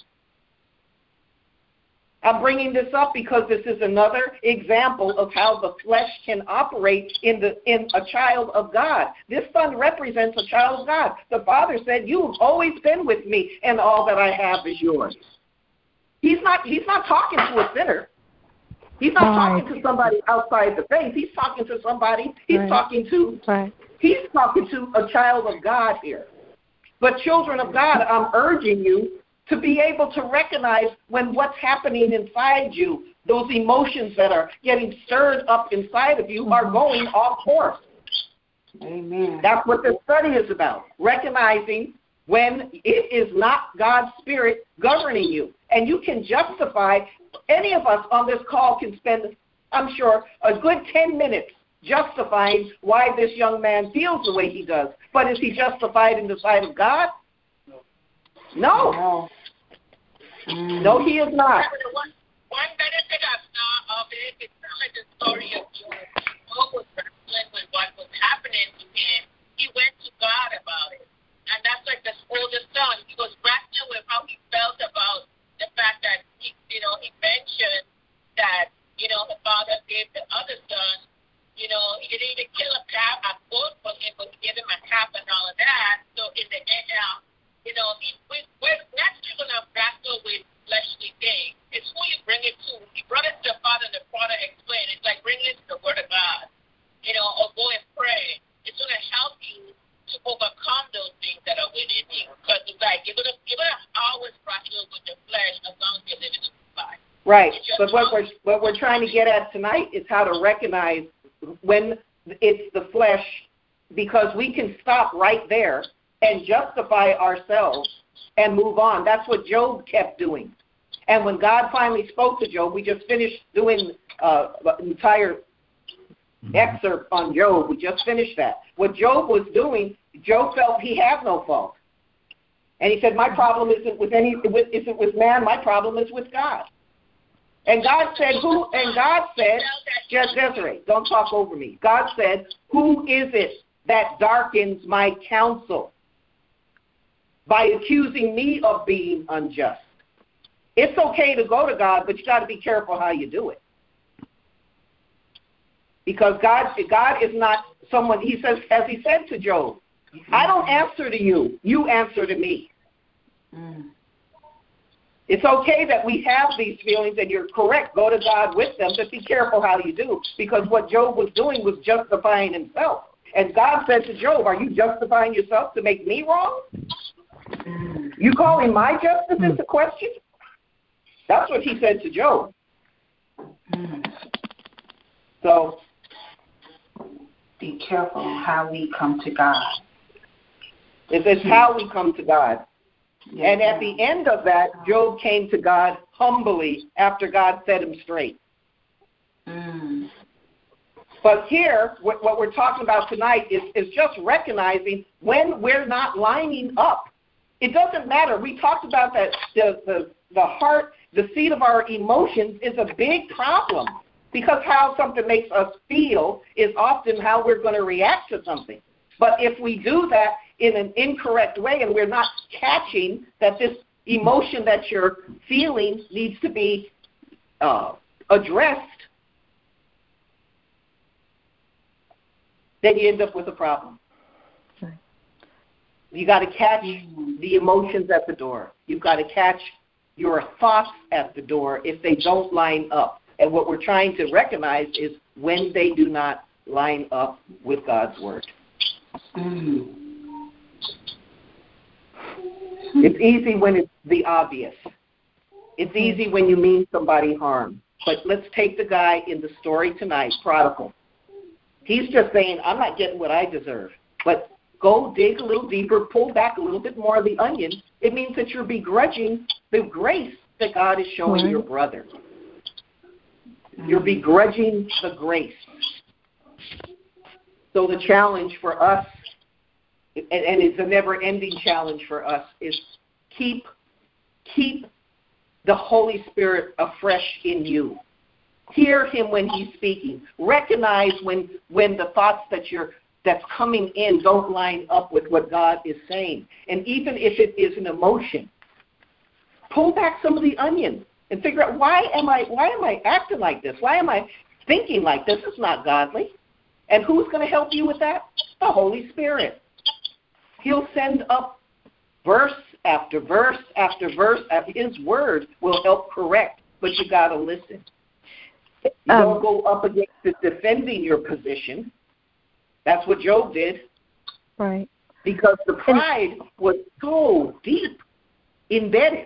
I'm bringing this up because this is another example of how the flesh can operate in the in a child of God. This son represents a child of God. The father said, "You've always been with me, and all that I have is yours." He's not he's not talking to a sinner. He's not right. talking to somebody outside the faith. He's talking to somebody. He's right. talking to. Right. He's talking to a child of God here. But children of God, I'm urging you to be able to recognize when what's happening inside you, those emotions that are getting stirred up inside of you, mm-hmm. are going off course. Amen. That's what this study is about, recognizing when it is not God's Spirit governing you. And you can justify, any of us on this call can spend, I'm sure, a good ten minutes justifying why this young man feels the way he does. But is he justified in the sight of God? No. No, mm. no he is not. One, one benefit I saw of it, it's not like the story of Job. Job was wrestling with what was happening to him. He went to God about it. And that's like the oldest son. He was wrestling with how he felt about the fact that, he, you know, he mentioned that, you know, the father gave the other son, you know, he didn't even kill a calf, a goat for him, but he gave him a calf and all of that. So in the end, uh, you know, he, we, we're next you're going to wrestle with fleshly things. It's who you bring it to. He brought it to the father, and the father explained. It's like bringing it to the word of God, you know, or go and pray. It's going to help you to overcome those things that are within you. Because it's like you're going to you're going to always wrestle with the flesh as long as you're living in the life. Right. But what we're what we're trying to get at tonight is how to recognize when it's the flesh, because we can stop right there and justify ourselves and move on. That's what Job kept doing. And when God finally spoke to Job, we just finished doing uh, an entire excerpt on Job. We just finished that. What Job was doing, Job felt he had no fault. And he said, my problem isn't with any, isn't with man, my problem is with God. And God said, who, and God said, Desiree, don't talk over me. God said, who is it that darkens my counsel by accusing me of being unjust? It's okay to go to God, but you got to be careful how you do it. Because God, God is not someone, he says, as he said to Job, I don't answer to you, you answer to me. Mm. It's okay that we have these feelings, and you're correct, go to God with them, but be careful how you do, because what Job was doing was justifying himself. And God said to Job, are you justifying yourself to make me wrong? Mm. You calling my justice into question? That's what he said to Job. Mm. So, be careful how we come to God. It's, it's how we come to God. Yes, and at the end of that, Job came to God humbly after God set him straight. Mm. But here, what, what we're talking about tonight is, is just recognizing when we're not lining up. It doesn't matter. We talked about that the, the, the heart, the seat of our emotions is a big problem, because how something makes us feel is often how we're going to react to something. But if we do that in an incorrect way and we're not catching that this emotion that you're feeling needs to be uh, addressed, then you end up with a problem. You got to catch the emotions at the door. You've got to catch your thoughts at the door if they don't line up. And what we're trying to recognize is when they do not line up with God's word. Mm. It's easy when it's the obvious. It's easy when you mean somebody harm. But let's take the guy in the story tonight, Prodigal. He's just saying, I'm not getting what I deserve. But go dig a little deeper, pull back a little bit more of the onion. It means that you're begrudging the grace that God is showing right. your brother. You're begrudging the grace. So the challenge for us, and it's a never-ending challenge for us, is keep keep the Holy Spirit afresh in you. Hear him when he's speaking. Recognize when when the thoughts that you're that's coming in don't line up with what God is saying. And even if it is an emotion, pull back some of the onion and figure out, why am I why am I acting like this? Why am I thinking like this? It's not godly. And who's going to help you with that? The Holy Spirit. He'll send up verse after verse after verse. His word will help correct, but you got to listen. You Um, don't go up against it defending your position. That's what Job did. Right. Because the pride was so deep embedded.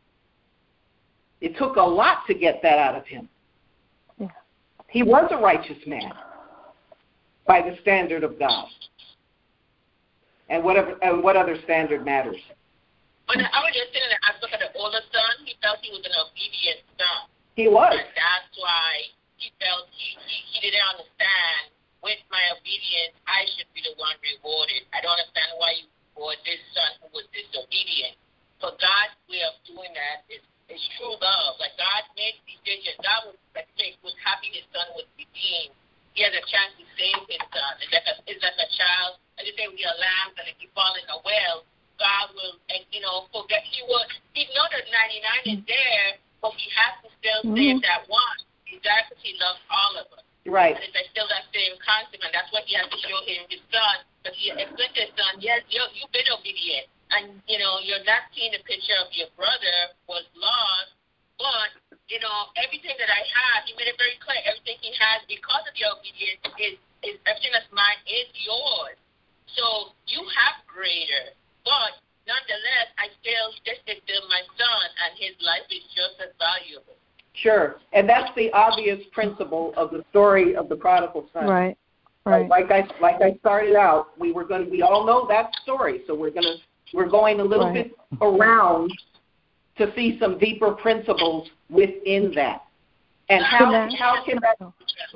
It took a lot to get that out of him. Yeah. He was a righteous man by the standard of God. And whatever, and what other standard matters? When I was just sitting there, I looked at the older son. He felt he was an obedient son. He was. And that's why he felt he, he, he didn't understand. With my obedience, I should be the one rewarded. I don't understand why you reward this son who was disobedient. So God's way of doing that is, is true love. Like God made decisions. God was, like, was happy his son was redeemed. He has a chance to save his son. It's like a, it's like a child. As you say, we are lambs, and if you fall in a well, God will, and you know, forget. He will. He knows that ninety-nine is there, but he has to still Mm-hmm. save that one. Exactly, he loves all of us. Right. And it's like still that same concept, and that's what he has to show him his son. Because he explained to his son, yes, you you've been obedient, and you know you're not seeing the picture of your brother was lost, but you know everything that I have, he made it very clear. Everything he has because of your obedience is is everything that's mine is yours. So you have greater, but nonetheless, I still this is still my son, and his life is just as valuable. Sure. And that's the obvious principle of the story of the prodigal son. Right. Right. Like I like I started out, we were going to we all know that story, so we're going to we're going a little Right. bit around to see some deeper principles within that. And how that- how can that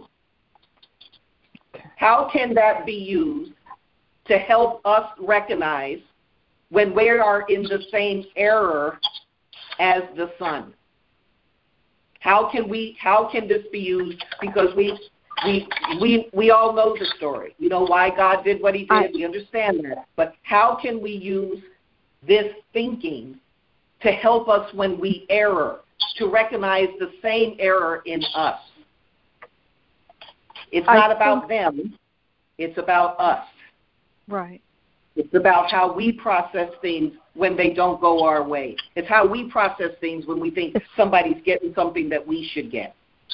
how can that be used to help us recognize when we are in the same error as the son? How can we? How can this be used? Because we, we, we, we all know the story. We know why God did what He did. I, we understand that. But how can we use this thinking to help us when we err, to recognize the same error in us? It's not about them. It's about us. Right. It's about how we process things when they don't go our way. It's how we process things when we think somebody's getting something that we should get.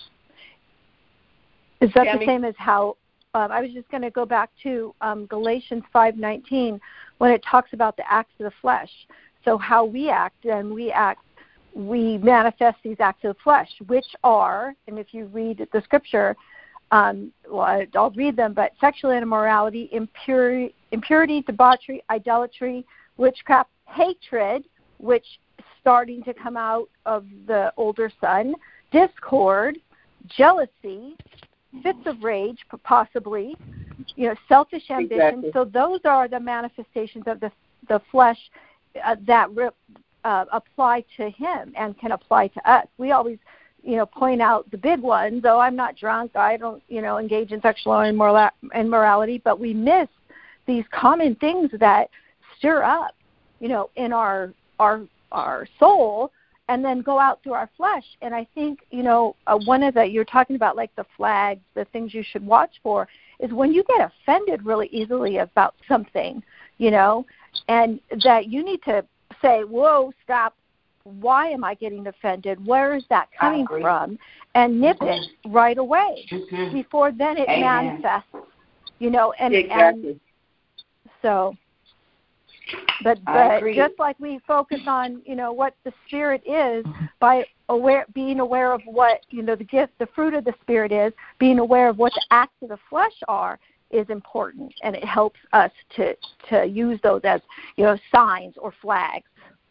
Is that Tammy? the same as how, um, I was just going to go back to um, Galatians five nineteen when it talks about the acts of the flesh. So how we act, and we act, we manifest these acts of the flesh, which are, and if you read the scripture, um, well, I'll read them, but sexual immorality, impurity, impurity, debauchery, idolatry, witchcraft, hatred, which is starting to come out of the older son, discord, jealousy, fits of rage, possibly, you know, selfish ambition. Exactly. So those are the manifestations of the the flesh uh, that uh, apply to him and can apply to us. We always, you know, point out the big ones. Oh, I'm not drunk. I don't, you know, engage in sexual immorality. But we miss these common things that stir up, you know, in our our our soul, and then go out through our flesh. And I think, you know, uh, one of the, you're talking about like the flags, the things you should watch for, is when you get offended really easily about something, you know, and that you need to say, whoa, stop. Why am I getting offended? Where is that coming from? And nip it right away before then it Amen. manifests, you know, and, Exactly. and so, but, I but agree. just like we focus on, you know, what the Spirit is by aware, being aware of what, you know, the gift, the fruit of the Spirit is, being aware of what the acts of the flesh are is important, and it helps us to, to use those as, you know, signs or flags.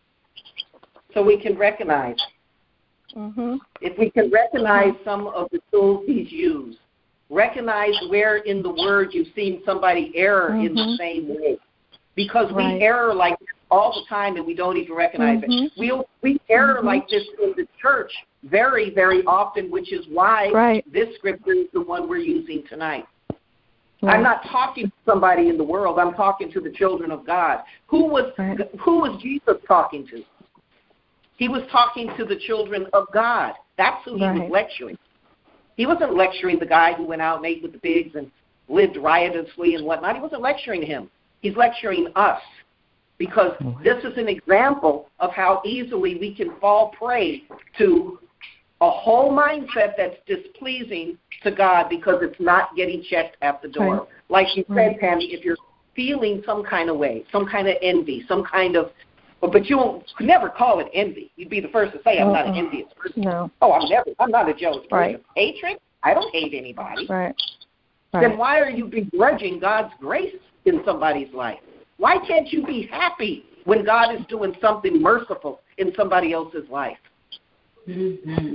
So we can recognize. Mm-hmm. If we can recognize some of the tools He's used, recognize where in the Word you've seen somebody error Mm-hmm. in the same way. Because Right. we error like this all the time and we don't even recognize Mm-hmm. it. We we err Mm-hmm. like this in the church very, very often, which is why Right. this scripture is the one we're using tonight. Right. I'm not talking to somebody in the world. I'm talking to the children of God. Who was Right. who was Jesus talking to? He was talking to the children of God. That's who he Right. was lecturing. He wasn't lecturing the guy who went out and ate with the pigs and lived riotously and whatnot. He wasn't lecturing him. He's lecturing us, because this is an example of how easily we can fall prey to a whole mindset that's displeasing to God because it's not getting checked at the door. Right. Like you said, Tammy, if you're feeling some kind of way, some kind of envy, some kind of, but you won't never call it envy. You'd be the first to say, I'm uh-uh. not an envious person. No. Oh, I'm never, I'm not a jealous person. Right. Hatred? I don't hate anybody. Right. Right. Then why are you begrudging God's grace in somebody's life? Why can't you be happy when God is doing something merciful in somebody else's life? Mm-hmm.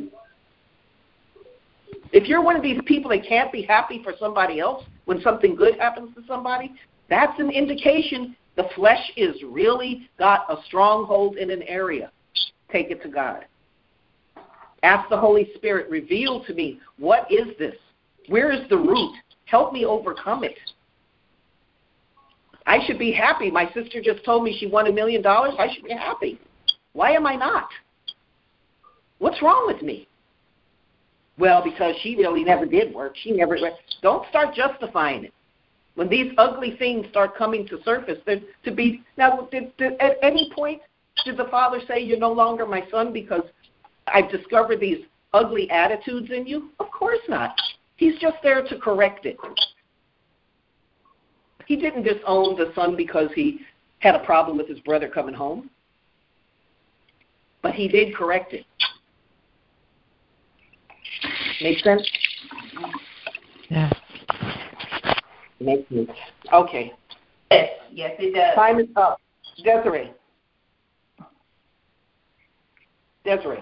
If you're one of these people that can't be happy for somebody else when something good happens to somebody, that's an indication the flesh is really got a stronghold in an area. Take it to God. Ask the Holy Spirit, reveal to me, what is this? Where is the root? Help me overcome it. I should be happy. My sister just told me she won a million dollars. I should be happy. Why am I not? What's wrong with me? Well, because she really never did work. She never. Don't start justifying it. When these ugly things start coming to surface, to be now. Did, did, at any point, did the father say, "You're no longer my son because I've discovered these ugly attitudes in you"? Of course not. He's just there to correct it. He didn't disown the son because he had a problem with his brother coming home, but he did correct it. Make sense? Yeah. Makes sense. Okay. Yes, yes, it does. Time is up. Desiree. Desiree.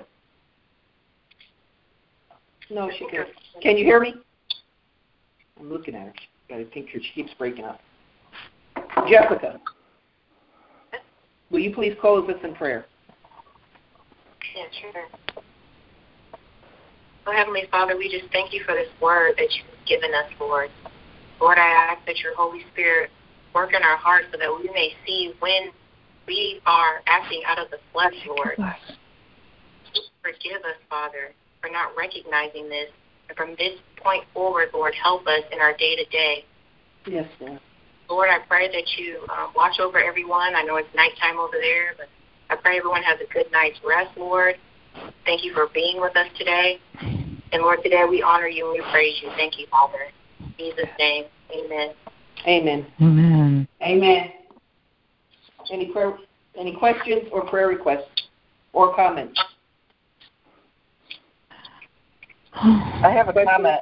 No, she can. Can you hear me? I'm looking at her. I think she keeps breaking up. Jessica, will you please close us in prayer? Yeah, sure. Oh, Heavenly Father, we just thank you for this word that you've given us, Lord. Lord, I ask that your Holy Spirit work in our hearts so that we may see when we are acting out of the flesh, Lord. Forgive us, Father, for not recognizing this. And from this point forward, Lord, help us in our day-to-day. Yes, Lord. Lord, I pray that you um, watch over everyone. I know it's nighttime over there, but I pray everyone has a good night's rest, Lord. Thank you for being with us today. And, Lord, today we honor you and we praise you. Thank you, Father. In Jesus' name, amen. Amen. Amen. Amen. Any prayer, any questions or prayer requests or comments? I have a comment.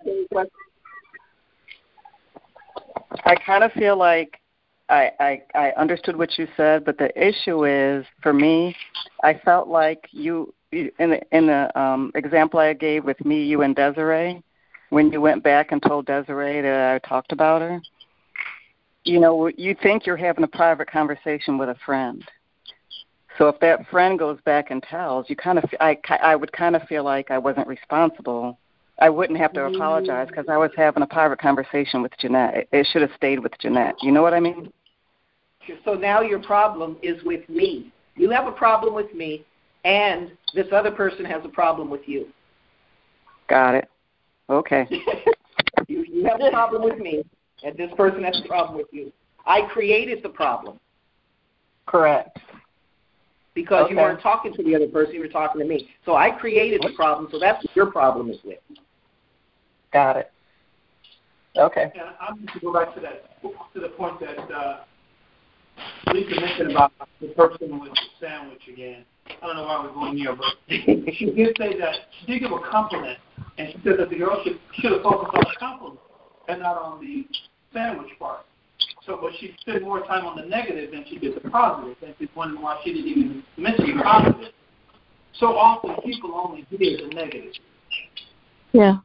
I kind of feel like I, I I understood what you said, but the issue is, for me, I felt like you, in the, in the um, example I gave with me, you, and Desiree, when you went back and told Desiree that I talked about her, you know, you think you're having a private conversation with a friend. So if that friend goes back and tells, you kind of, I, I would kind of feel like I wasn't responsible. I wouldn't have to apologize because I was having a private conversation with Jeanette. It should have stayed with Jeanette. You know what I mean? So now your problem is with me. You have a problem with me, and this other person has a problem with you. Got it. Okay. you, you have a problem with me, and this person has a problem with you. I created the problem. Correct. Because okay. you weren't talking to the other person, you were talking to me. So I created the problem, so that's what your problem is with. Got it. Okay. And I'm going to go back to that, to the point that uh, Lisa mentioned about the person with the sandwich again. I don't know why we're going here, but she did say that she did give a compliment, and she said that the girl should should have focused on the compliment and not on the sandwich part. So, but she spent more time on the negative than she did the positive, and she's wondering why she didn't even mention the positive. So often people only hear the negative. Yeah.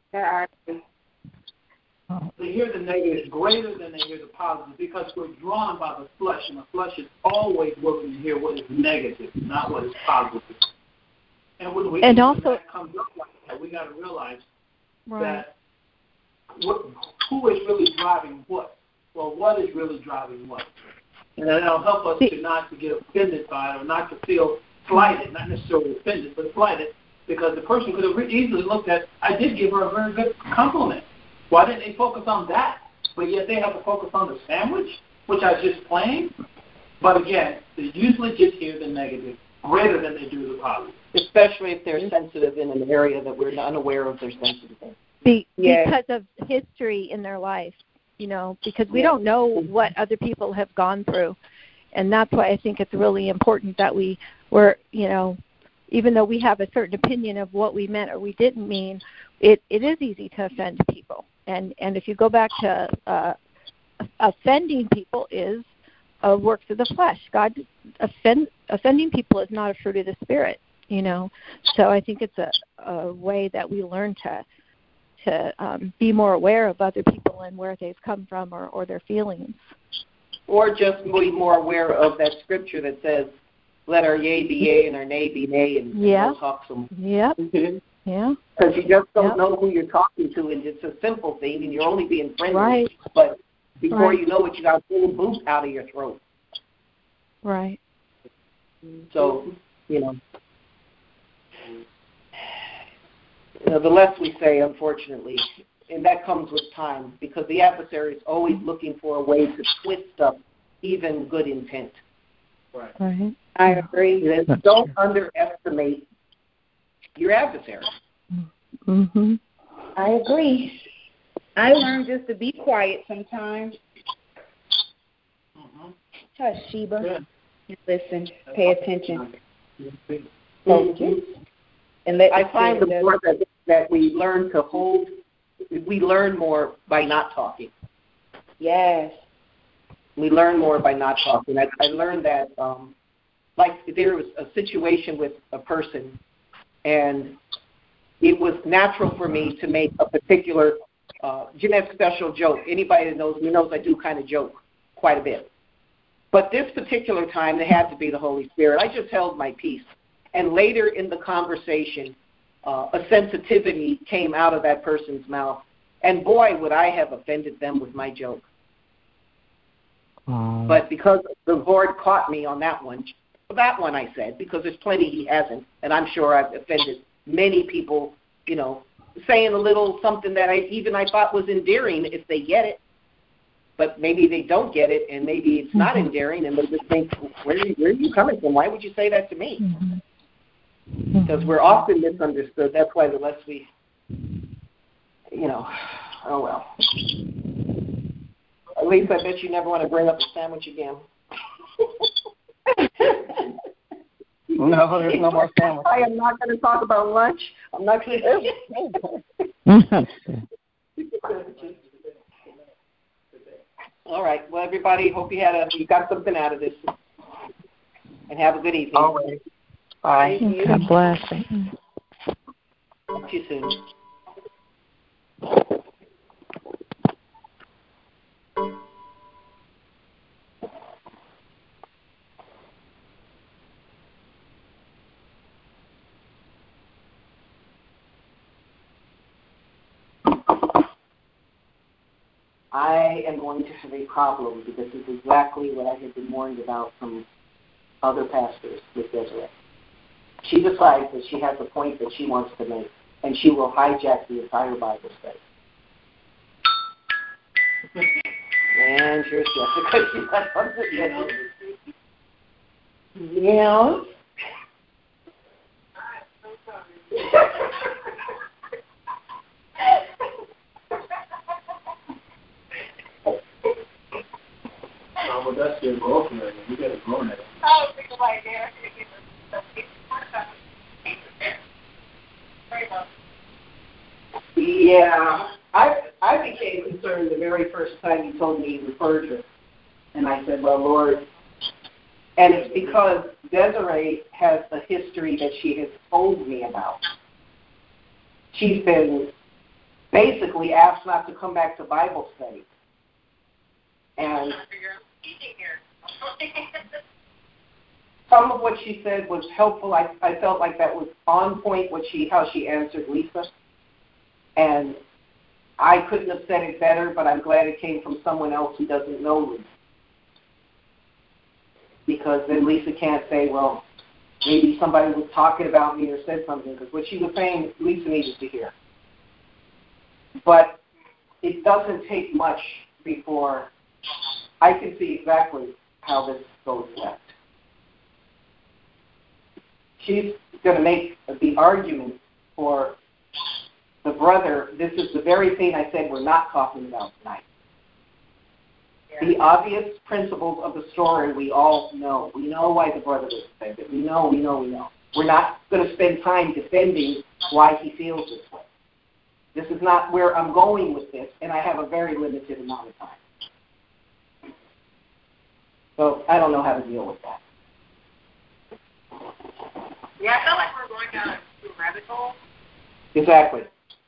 They hear the negative greater than they hear the positive because we're drawn by the flesh, and the flesh is always looking to hear what is negative, not what is positive. And when we and when also that comes up like that, we got to realize right. that what, who is really driving what? Well, what is really driving what? And that'll help us to not to get offended by it or not to feel slighted, not necessarily offended, but slighted, because the person could have easily looked at, I did give her a very good compliment. Why didn't they focus on that? But yet they have to focus on the sandwich, which I just claimed. But again, they usually just hear the negative greater than they do the positive. especially if they're sensitive in an area that we're unaware of their sensitive in. Be, Yeah. Because of history in their life, you know, because we Yeah. don't know what other people have gone through. And that's why I think it's really important that we were, you know, even though we have a certain opinion of what we meant or we didn't mean, it, it is easy to offend people. And and if you go back to uh, offending people is uh, works of the flesh. God offend, offending people is not a fruit of the Spirit, you know. So I think it's a, a way that we learn to to um, be more aware of other people and where they've come from or, or their feelings. Or just be more aware of that scripture that says, let our yea be yea and our nay be nay, and, Yeah. and we'll talk some. Yep. Mm-hmm. Yeah. Because you just don't Yep. know who you're talking to, and it's a simple thing, and you're only being friendly. Right. But before Right. you know it, you got a full boot out of your throat. Right. So, you know, you know, the less we say, unfortunately, and that comes with time, because the adversary is always looking for a way to twist up even good intent. Right. Right. I agree. Don't underestimate your adversary. Mm-hmm. I agree. I learned just to be quiet sometimes. Mm-hmm. Hush, Sheba. Good. Listen. Pay attention. Mm-hmm. Focus. And let I the find the Spirit more that, that we learn to hold, we learn more by not talking. Yes. We learn more by not talking. I, I learned that, um, like, there was a situation with a person, and it was natural for me to make a particular uh, Jeanette special joke. Anybody that knows me knows I do kind of joke quite a bit. But this particular time, it had to be the Holy Spirit. I just held my peace. And later in the conversation, uh, a sensitivity came out of that person's mouth. And boy, would I have offended them with my joke. Um, but because the Lord caught me on that one, that one I said, because there's plenty he hasn't, and I'm sure I've offended many people, you know, saying a little something that I even I thought was endearing if they get it. But maybe they don't get it, and maybe it's not endearing, and they just think, where are you, where are you coming from? Why would you say that to me? Mm-hmm. Because we're often misunderstood. That's why the less we, you know, oh well. At least I bet you never want to bring up a sandwich again. No, there's no more sandwich. I am not going to talk about lunch. I'm not going to. All right. Well, everybody, hope you had a you got something out of this, and have a good evening. All right. Bye. God bless. Talk to you soon. I am going to have a problem because this is exactly what I have been warned about from other pastors with Desiree. She decides that she has a point that she wants to make, and she will hijack the entire Bible study. And here's Jessica. She got something to say. Yeah. Oh, well, that's your girlfriend. You got to grow that. Oh, people like that. Yeah, I I became concerned the very first time he told me he referred her, and I said, "Well, Lord," and it's because Desiree has a history that she has told me about. She's been basically asked not to come back to Bible study, and some of what she said was helpful. I I felt like that was on point. What she how she answered Lisa. And I couldn't have said it better, but I'm glad it came from someone else who doesn't know Lisa. Because then Lisa can't say, well, maybe somebody was talking about me or said something, because what she was saying, Lisa needed to hear. But it doesn't take much before I can see exactly how this goes left. She's going to make the argument for the brother, this is the very thing I said we're not talking about tonight. Yeah. The obvious principles of the story we all know. We know why the brother was offended. We know, we know, we know. We're not going to spend time defending why he feels this way. This is not where I'm going with this, and I have a very limited amount of time. So I don't know how to deal with that. Yeah, I feel like we're going down a rabbit hole. Exactly.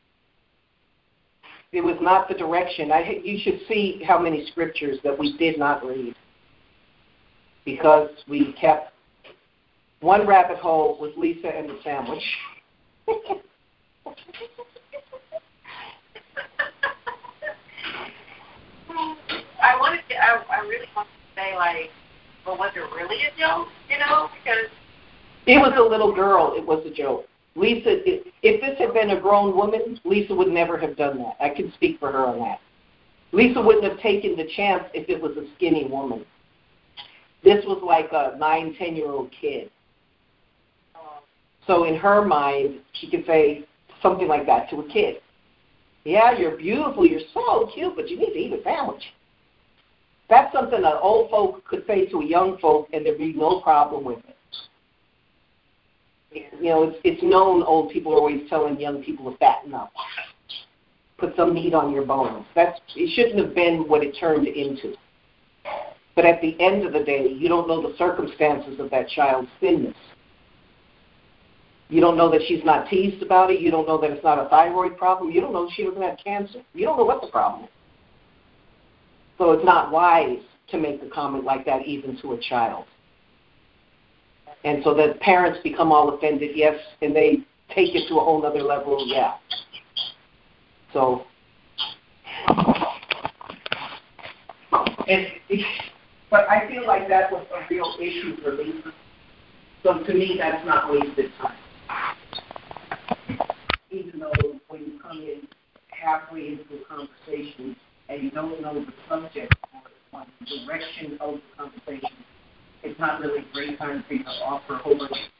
It was not the direction. I, you should see how many scriptures that we did not read because we kept one rabbit hole with Lisa and the sandwich. I wanted to, I, I really want to say, like, but was it really a joke, you know? Because it was a little girl. It was a joke. Lisa, if this had been a grown woman, Lisa would never have done that. I can speak for her on that. Lisa wouldn't have taken the chance if it was a skinny woman. This was like a nine, ten-year-old kid. So in her mind, she could say something like that to a kid. Yeah, you're beautiful, you're so cute, but you need to eat a sandwich. That's something that old folk could say to a young folk, and there'd be no problem with it. You know, it's, it's known old people are always telling young people to fatten up. Put some meat on your bones. That's, it shouldn't have been what it turned into. But at the end of the day, you don't know the circumstances of that child's thinness. You don't know that she's not teased about it. You don't know that it's not a thyroid problem. You don't know she doesn't have cancer. You don't know what the problem is. So it's not wise to make a comment like that even to a child. And so the parents become all offended, yes, and they take it to a whole other level, yeah. So, and, but I feel like that was a real issue for Lisa. So to me, that's not wasted time. Even though when you come in halfway into a conversation and you don't know the subject or the direction of the conversation, it's not really a great time for you to offer a whole bunch of